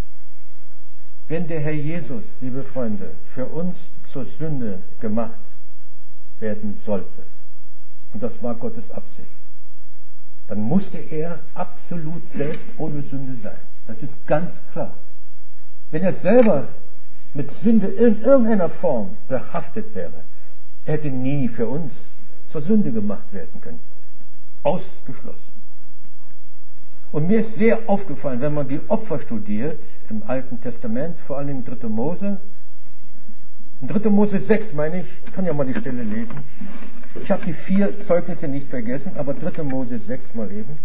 Wenn der Herr Jesus, liebe Freunde, für uns zur Sünde gemacht werden sollte, und das war Gottes Absicht, dann musste er absolut selbst ohne Sünde sein. Das ist ganz klar. Wenn er selber mit Sünde in irgendeiner Form behaftet wäre, er hätte nie für uns zur Sünde gemacht werden können. Ausgeschlossen. Und mir ist sehr aufgefallen, wenn man die Opfer studiert im Alten Testament, vor allem im dritten Mose. In dritten Mose sechs meine ich, ich kann ja mal die Stelle lesen. Ich habe die vier Zeugnisse nicht vergessen, aber dritten Mose sechs mal eben.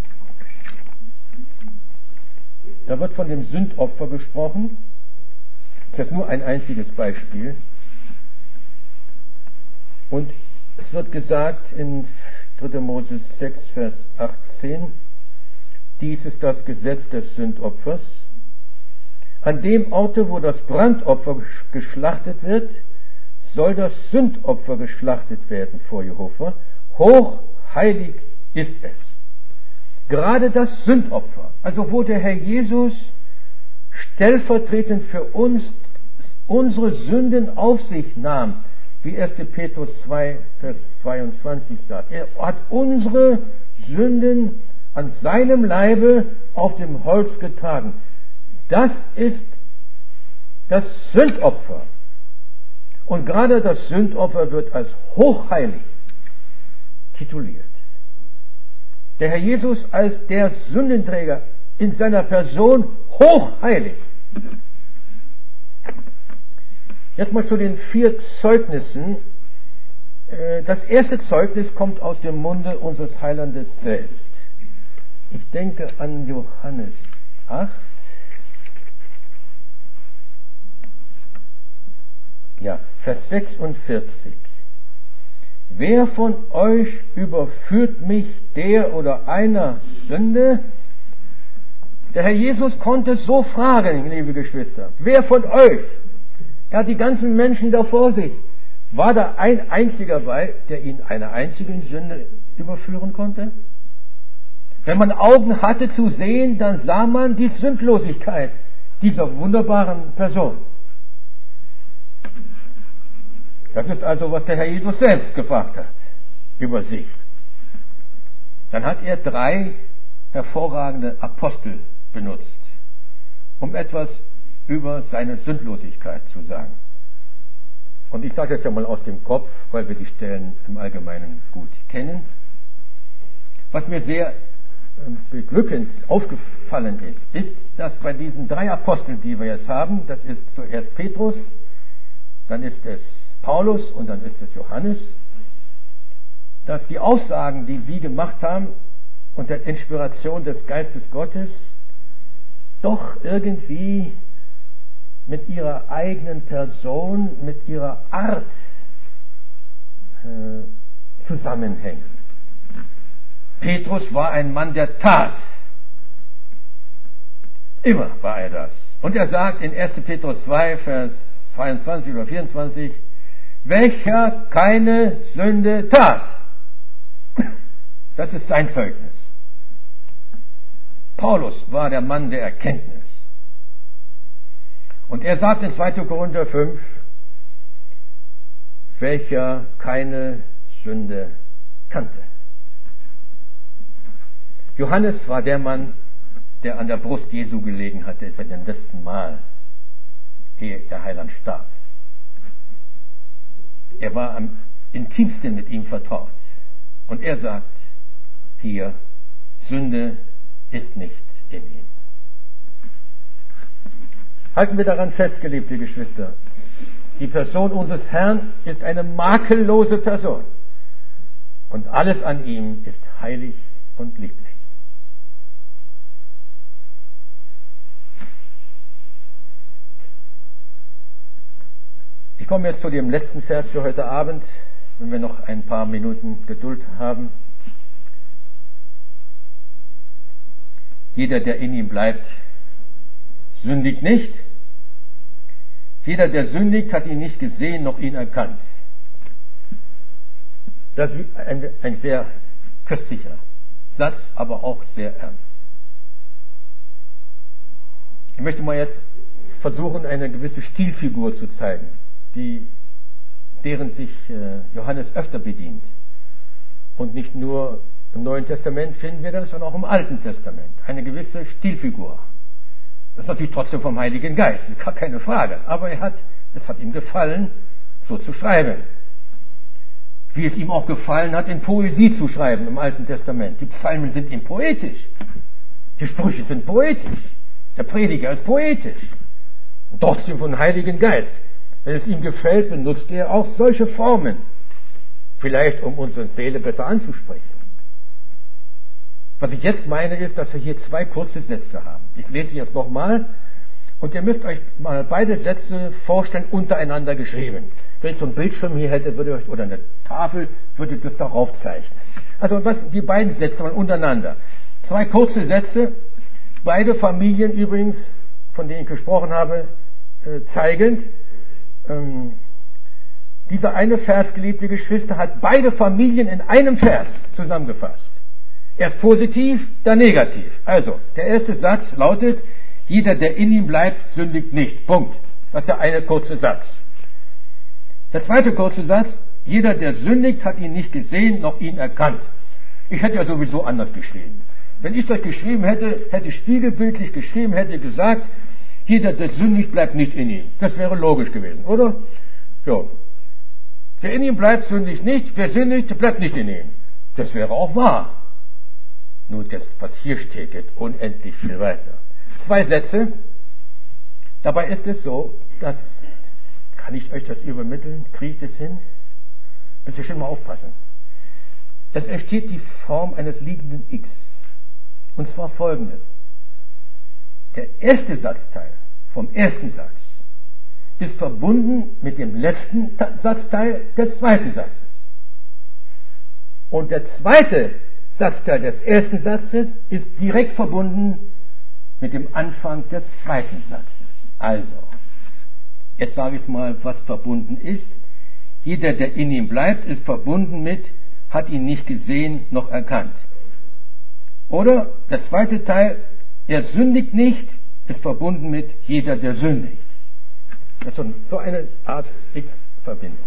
Da wird von dem Sündopfer gesprochen. Das ist nur ein einziges Beispiel. Und es wird gesagt in dritten Mose sechs, Vers achtzehn, dies ist das Gesetz des Sündopfers. An dem Orte, wo das Brandopfer geschlachtet wird, soll das Sündopfer geschlachtet werden vor Jehova. Hochheilig ist es. Gerade das Sündopfer, also wo der Herr Jesus stellvertretend für uns unsere Sünden auf sich nahm, wie erster Petrus zwei, Vers zweiundzwanzig sagt. Er hat unsere Sünden an seinem Leibe auf dem Holz getragen. Das ist das Sündopfer. Und gerade das Sündopfer wird als hochheilig tituliert. Der Herr Jesus als der Sündenträger in seiner Person hochheilig. Jetzt mal zu den vier Zeugnissen. Das erste Zeugnis kommt aus dem Munde unseres Heilandes selbst. Ich denke an Johannes acht. Ja, Vers sechsundvierzig. Wer von euch überführt mich der oder einer Sünde? Der Herr Jesus konnte so fragen, liebe Geschwister. Wer von euch? Er hat die ganzen Menschen da vor sich. War da ein einziger bei, der ihn einer einzigen Sünde überführen konnte? Wenn man Augen hatte zu sehen, dann sah man die Sündlosigkeit dieser wunderbaren Person. Das ist also, was der Herr Jesus selbst gefragt hat über sich. Dann hat er drei hervorragende Apostel benutzt, um etwas über seine Sündlosigkeit zu sagen. Und ich sage das ja mal aus dem Kopf, weil wir die Stellen im Allgemeinen gut kennen. Was mir sehr beglückend aufgefallen ist, ist, dass bei diesen drei Aposteln, die wir jetzt haben, das ist zuerst Petrus, dann ist es Paulus und dann ist es Johannes, dass die Aussagen, die sie gemacht haben, unter Inspiration des Geistes Gottes, doch irgendwie mit ihrer eigenen Person, mit ihrer Art äh, zusammenhängen. Petrus war ein Mann der Tat. Immer war er das. Und er sagt in erster Petrus zwei, Vers zweiundzwanzig oder vierundzwanzig, welcher keine Sünde tat. Das ist sein Zeugnis. Paulus war der Mann der Erkenntnis. Und er sagt in zweiter Korinther fünf, welcher keine Sünde kannte. Johannes war der Mann, der an der Brust Jesu gelegen hatte, etwa beim letzten Mal, ehe der Heiland starb. Er war am intimsten mit ihm vertraut. Und er sagt hier, Sünde ist nicht in ihm. Halten wir daran fest, geliebte Geschwister. Die Person unseres Herrn ist eine makellose Person. Und alles an ihm ist heilig und lieblich. Ich komme jetzt zu dem letzten Vers für heute Abend, wenn wir noch ein paar Minuten Geduld haben. Jeder, der in ihm bleibt, sündigt nicht. Jeder, der sündigt, hat ihn nicht gesehen, noch ihn erkannt. Das ist ein, ein sehr köstlicher Satz, aber auch sehr ernst. Ich möchte mal jetzt versuchen, eine gewisse Stilfigur zu zeigen, die, deren sich äh, Johannes öfter bedient. Und nicht nur im Neuen Testament finden wir das, sondern auch im Alten Testament. Eine gewisse Stilfigur. Das ist natürlich trotzdem vom Heiligen Geist, das ist gar keine Frage. Aber er hat, es hat ihm gefallen, so zu schreiben. Wie es ihm auch gefallen hat, in Poesie zu schreiben im Alten Testament. Die Psalmen sind ihm poetisch. Die Sprüche sind poetisch. Der Prediger ist poetisch. Und trotzdem von Heiligen Geist. Wenn es ihm gefällt, benutzt er auch solche Formen. Vielleicht, um unsere Seele besser anzusprechen. Was ich jetzt meine, ist, dass wir hier zwei kurze Sätze haben. Ich lese jetzt nochmal. Und ihr müsst euch mal beide Sätze vorstellen, untereinander geschrieben. Wenn ich so einen Bildschirm hier hätte, würde ich, oder eine Tafel, würde ich das darauf zeichnen. Also was, die beiden Sätze mal untereinander. Zwei kurze Sätze, beide Familien übrigens, von denen ich gesprochen habe, äh, zeigend. Ähm, dieser eine Vers, geliebte Geschwister, hat beide Familien in einem Vers zusammengefasst. Erst positiv, dann negativ. Also, der erste Satz lautet, jeder, der in ihm bleibt, sündigt nicht. Punkt. Das ist der eine kurze Satz. Der zweite kurze Satz, jeder, der sündigt, hat ihn nicht gesehen, noch ihn erkannt. Ich hätte ja sowieso anders geschrieben. Wenn ich das geschrieben hätte, hätte ich spiegelbildlich geschrieben, hätte gesagt, jeder, der sündigt, bleibt nicht in ihm. Das wäre logisch gewesen, oder? Ja. Wer in ihm bleibt, sündigt nicht. Wer sündigt, bleibt nicht in ihm. Das wäre auch wahr. Nur das, was hier steht, geht unendlich viel weiter. Zwei Sätze. Dabei ist es so, dass, kann ich euch das übermitteln? Kriege ich das hin? Müsst ihr schon mal aufpassen. Es entsteht die Form eines liegenden X. Und zwar folgendes. Der erste Satzteil vom ersten Satz ist verbunden mit dem letzten Satzteil des zweiten Satzes. Und der zweite Satzteil des ersten Satzes ist direkt verbunden mit dem Anfang des zweiten Satzes. Also, jetzt sage ich mal, was verbunden ist. Jeder, der in ihm bleibt, ist verbunden mit, hat ihn nicht gesehen, noch erkannt. Oder der zweite Teil, er sündigt nicht, ist verbunden mit jeder, der sündigt. Das ist so eine Art X-Verbindung.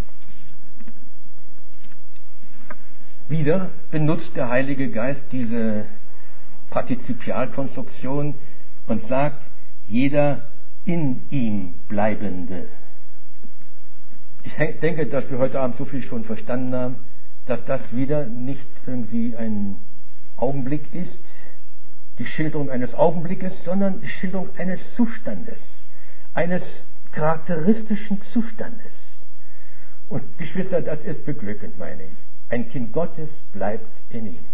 Wieder benutzt der Heilige Geist diese Partizipialkonstruktion und sagt, jeder in ihm Bleibende. Ich denke, dass wir heute Abend so viel schon verstanden haben, dass das wieder nicht irgendwie ein Augenblick ist, die Schilderung eines Augenblickes, sondern die Schilderung eines Zustandes, eines charakteristischen Zustandes. Und Geschwister, das ist beglückend, meine ich. Ein Kind Gottes bleibt in ihm.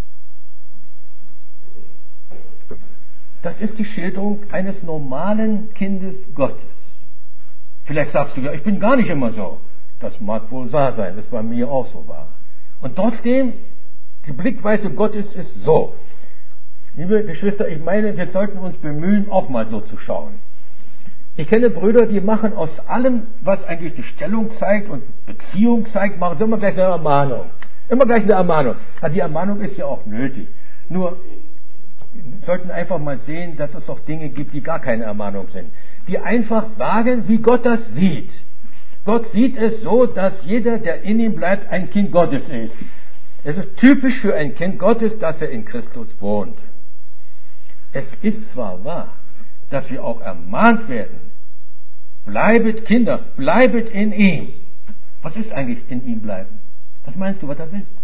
Das ist die Schilderung eines normalen Kindes Gottes. Vielleicht sagst du, ja, ich bin gar nicht immer so. Das mag wohl wahr sein, das bei mir auch so war. Und trotzdem, die Blickweise Gottes ist so. Liebe Geschwister, ich meine, wir sollten uns bemühen, auch mal so zu schauen. Ich kenne Brüder, die machen aus allem, was eigentlich die Stellung zeigt und Beziehung zeigt, machen sie immer gleich eine Ermahnung. Immer gleich eine Ermahnung. Ja, die Ermahnung ist ja auch nötig. Nur, wir sollten einfach mal sehen, dass es auch Dinge gibt, die gar keine Ermahnung sind. Die einfach sagen, wie Gott das sieht. Gott sieht es so, dass jeder, der in ihm bleibt, ein Kind Gottes ist. Es ist typisch für ein Kind Gottes, dass er in Christus wohnt. Es ist zwar wahr, dass wir auch ermahnt werden. Bleibet, Kinder, bleibet in ihm. Was ist eigentlich in ihm bleiben? Was meinst du, was das ist?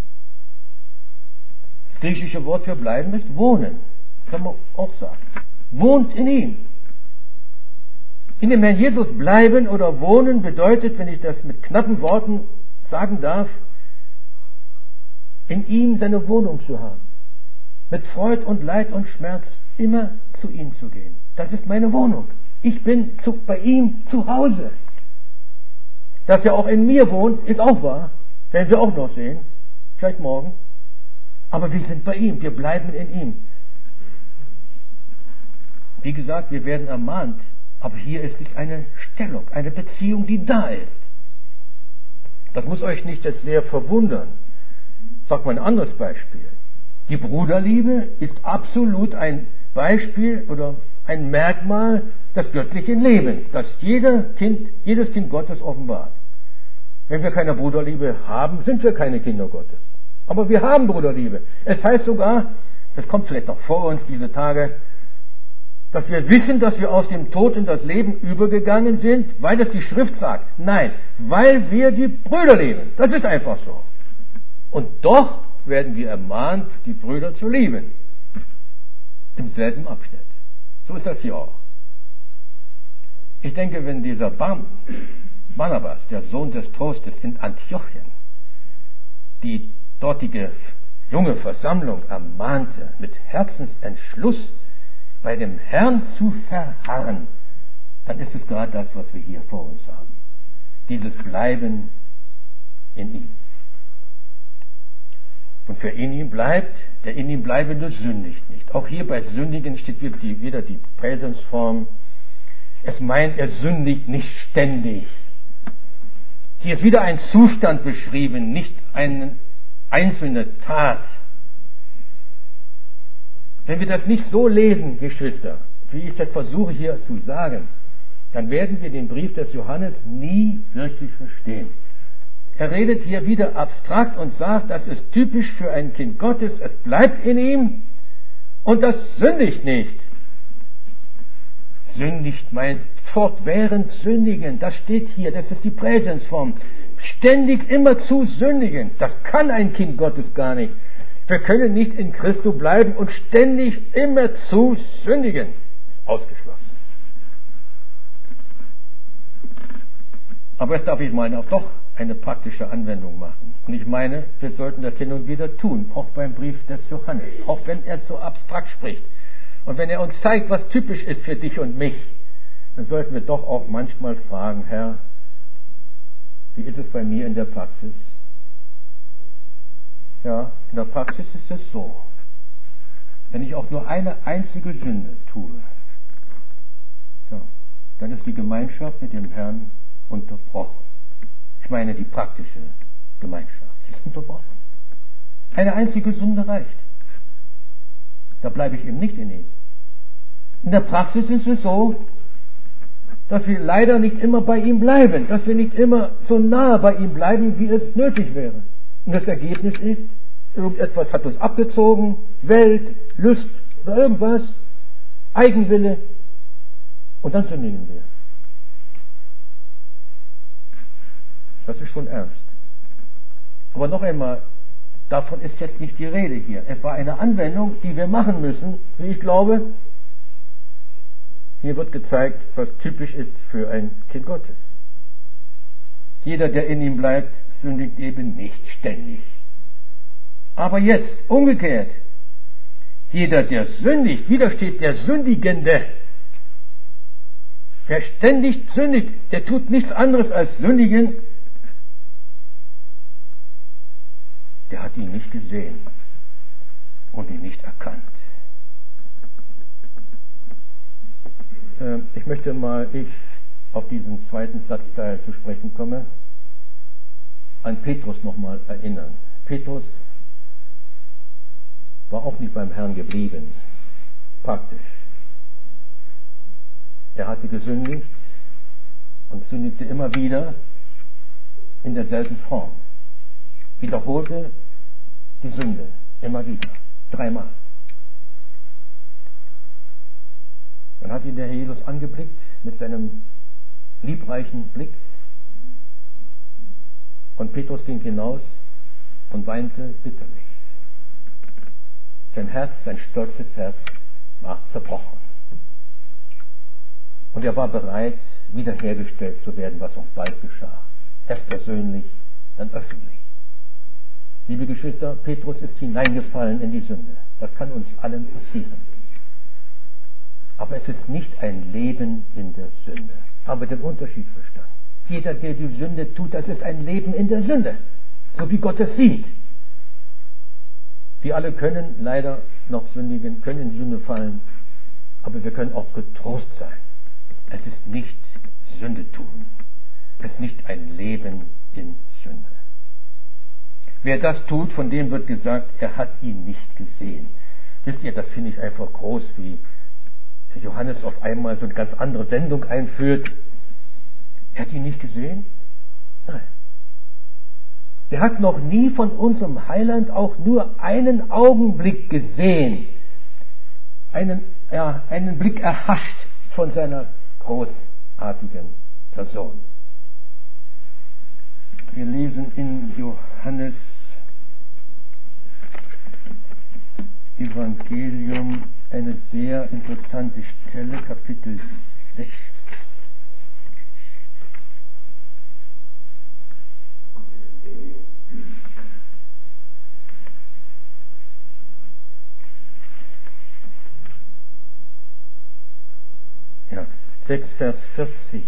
Das griechische Wort für bleiben ist wohnen. Kann man auch sagen. Wohnt in ihm. In dem Herrn Jesus bleiben oder wohnen bedeutet, wenn ich das mit knappen Worten sagen darf, in ihm seine Wohnung zu haben. Mit Freud und Leid und Schmerz immer zu ihm zu gehen. Das ist meine Wohnung. Ich bin zu, bei ihm zu Hause. Dass er auch in mir wohnt, ist auch wahr. Werden wir auch noch sehen. Vielleicht morgen. Aber wir sind bei ihm. Wir bleiben in ihm. Wie gesagt, wir werden ermahnt. Aber hier ist es eine Stellung, eine Beziehung, die da ist. Das muss euch nicht jetzt sehr verwundern. Sag mal ein anderes Beispiel. Die Bruderliebe ist absolut ein Beispiel oder ein Merkmal des göttlichen Lebens, das jeder Kind, jedes Kind Gottes offenbart. Wenn wir keine Bruderliebe haben, sind wir keine Kinder Gottes. Aber wir haben Bruderliebe. Es heißt sogar, das kommt vielleicht noch vor uns diese Tage, dass wir wissen, dass wir aus dem Tod in das Leben übergegangen sind, weil es die Schrift sagt. Nein, weil wir die Brüder lieben. Das ist einfach so. Und doch werden wir ermahnt, die Brüder zu lieben. im selben Abschnitt. So ist das hier auch. Ich denke, wenn dieser Bar Barnabas, der Sohn des Trostes in Antiochien, die dortige junge Versammlung ermahnte, mit Herzensentschluss bei dem Herrn zu verharren, dann ist es gerade das, was wir hier vor uns haben. Dieses Bleiben in ihm. Und für in ihm bleibt, der in ihm Bleibende sündigt nicht. Auch hier bei Sündigen steht wieder die, wieder die Präsensform. Es meint, er sündigt nicht ständig. Hier ist wieder ein Zustand beschrieben, nicht eine einzelne Tat. Wenn wir das nicht so lesen, Geschwister, wie ich das versuche hier zu sagen, dann werden wir den Brief des Johannes nie wirklich verstehen. Er redet hier wieder abstrakt und sagt, das ist typisch für ein Kind Gottes, es bleibt in ihm und das sündigt nicht. Sündigt meint fortwährend sündigen, das steht hier, das ist die Präsensform. Ständig immer zu sündigen, das kann ein Kind Gottes gar nicht. Wir können nicht in Christus bleiben und ständig immer zu sündigen. Das ist ausgeschlossen. Aber jetzt darf ich mal auch doch eine praktische Anwendung machen. Und ich meine, wir sollten das hin und wieder tun, auch beim Brief des Johannes, auch wenn er so abstrakt spricht. Und wenn er uns zeigt, was typisch ist für dich und mich, dann sollten wir doch auch manchmal fragen, Herr, wie ist es bei mir in der Praxis? Ja, in der Praxis ist es so, wenn ich auch nur eine einzige Sünde tue, ja, dann ist die Gemeinschaft mit dem Herrn unterbrochen. Ich meine die praktische Gemeinschaft, die ist unterbrochen. Eine einzige Sünde reicht. Da bleibe ich eben nicht in ihm. In der Praxis ist es so, dass wir leider nicht immer bei ihm bleiben, dass wir nicht immer so nahe bei ihm bleiben, wie es nötig wäre. Und das Ergebnis ist, irgendetwas hat uns abgezogen, Welt, Lust oder irgendwas, Eigenwille, und dann sündigen wir. Das ist schon ernst. Aber noch einmal, davon ist jetzt nicht die Rede hier. Es war eine Anwendung, die wir machen müssen, wie ich glaube. Hier wird gezeigt, was typisch ist für ein Kind Gottes. Jeder, der in ihm bleibt, sündigt eben nicht ständig. Aber jetzt, umgekehrt, jeder, der sündigt, wieder steht der Sündigende. Wer ständig sündigt, der tut nichts anderes als sündigen. Der hat ihn nicht gesehen und ihn nicht erkannt. Ich möchte mal, ich auf diesen zweiten Satzteil zu sprechen komme, an Petrus nochmal erinnern. Petrus war auch nicht beim Herrn geblieben, praktisch. Er hatte gesündigt und sündigte immer wieder in derselben Form. Wiederholte die Sünde immer wieder, dreimal. Dann hat ihn der Herr Jesus angeblickt mit seinem liebreichen Blick. Und Petrus ging hinaus und weinte bitterlich. Sein Herz, sein stolzes Herz war zerbrochen. Und er war bereit, wiederhergestellt zu werden, was auch bald geschah. Erst persönlich, dann öffentlich. Liebe Geschwister, Petrus ist hineingefallen in die Sünde. Das kann uns allen passieren. Aber es ist nicht ein Leben in der Sünde. Haben wir den Unterschied verstanden? Jeder, der die Sünde tut, das ist ein Leben in der Sünde. So wie Gott es sieht. Wir alle können leider noch sündigen, können in Sünde fallen. Aber wir können auch getrost sein. Es ist nicht Sünde tun. Es ist nicht ein Leben in Sünde. Wer das tut, von dem wird gesagt, er hat ihn nicht gesehen. Wisst ihr, das finde ich einfach groß, wie Johannes auf einmal so eine ganz andere Wendung einführt. Er hat ihn nicht gesehen? Nein. Er hat noch nie von unserem Heiland auch nur einen Augenblick gesehen. Einen, ja, einen Blick erhascht von seiner großartigen Person. Wir lesen in Johannes Evangelium eine sehr interessante Stelle, Kapitel sechs. Ja, sechs, Vers vierzig.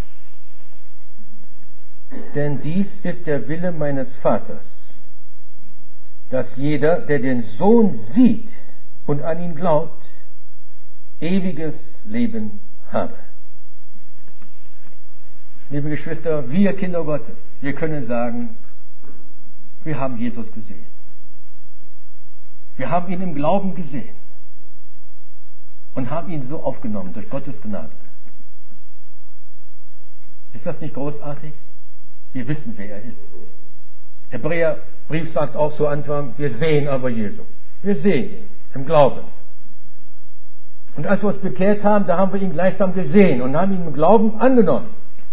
Denn dies ist der Wille meines Vaters, dass jeder, der den Sohn sieht und an ihn glaubt, ewiges Leben habe. Liebe Geschwister, wir Kinder Gottes, wir können sagen, wir haben Jesus gesehen. Wir haben ihn im Glauben gesehen und haben ihn so aufgenommen durch Gottes Gnade. Ist das nicht großartig? Wir wissen, wer er ist. Hebräerbrief sagt auch zu Anfang, wir sehen aber Jesus. Wir sehen ihn im Glauben. Und als wir uns bekehrt haben, da haben wir ihn gleichsam gesehen und haben ihn im Glauben angenommen.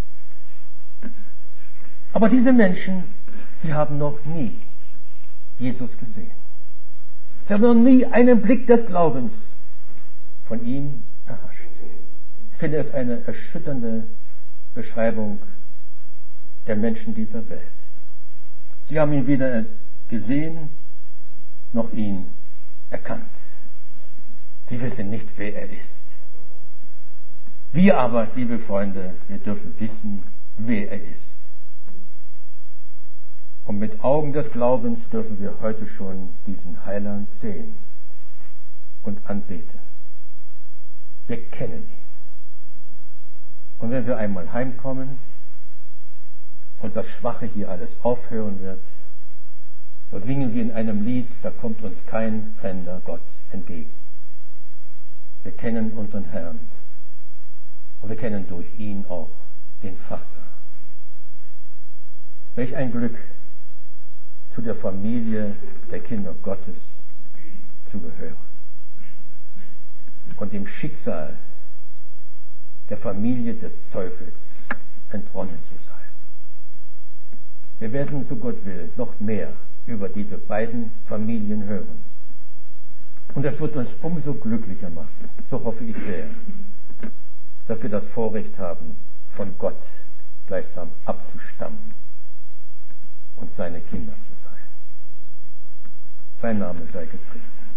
Aber diese Menschen, sie haben noch nie Jesus gesehen. Sie haben noch nie einen Blick des Glaubens von ihm erhascht. Ich finde es eine erschütternde Beschreibung der Menschen dieser Welt. Sie haben ihn weder gesehen, noch ihn erkannt. Sie wissen nicht, wer er ist. Wir aber, liebe Freunde, wir dürfen wissen, wer er ist. Und mit Augen des Glaubens dürfen wir heute schon diesen Heiland sehen und anbeten. Wir kennen ihn. Und wenn wir einmal heimkommen und das Schwache hier alles aufhören wird, so singen wir in einem Lied, da kommt uns kein fremder Gott entgegen. Wir kennen unseren Herrn und wir kennen durch ihn auch den Vater. Welch ein Glück, zu der Familie der Kinder Gottes zu gehören und dem Schicksal der Familie des Teufels entronnen zu sein. Wir werden, so Gott will, noch mehr über diese beiden Familien hören. Und das wird uns umso glücklicher machen, so hoffe ich sehr, dass wir das Vorrecht haben, von Gott gleichsam abzustammen und seine Kinder zu sein. Sein Name sei gepriesen.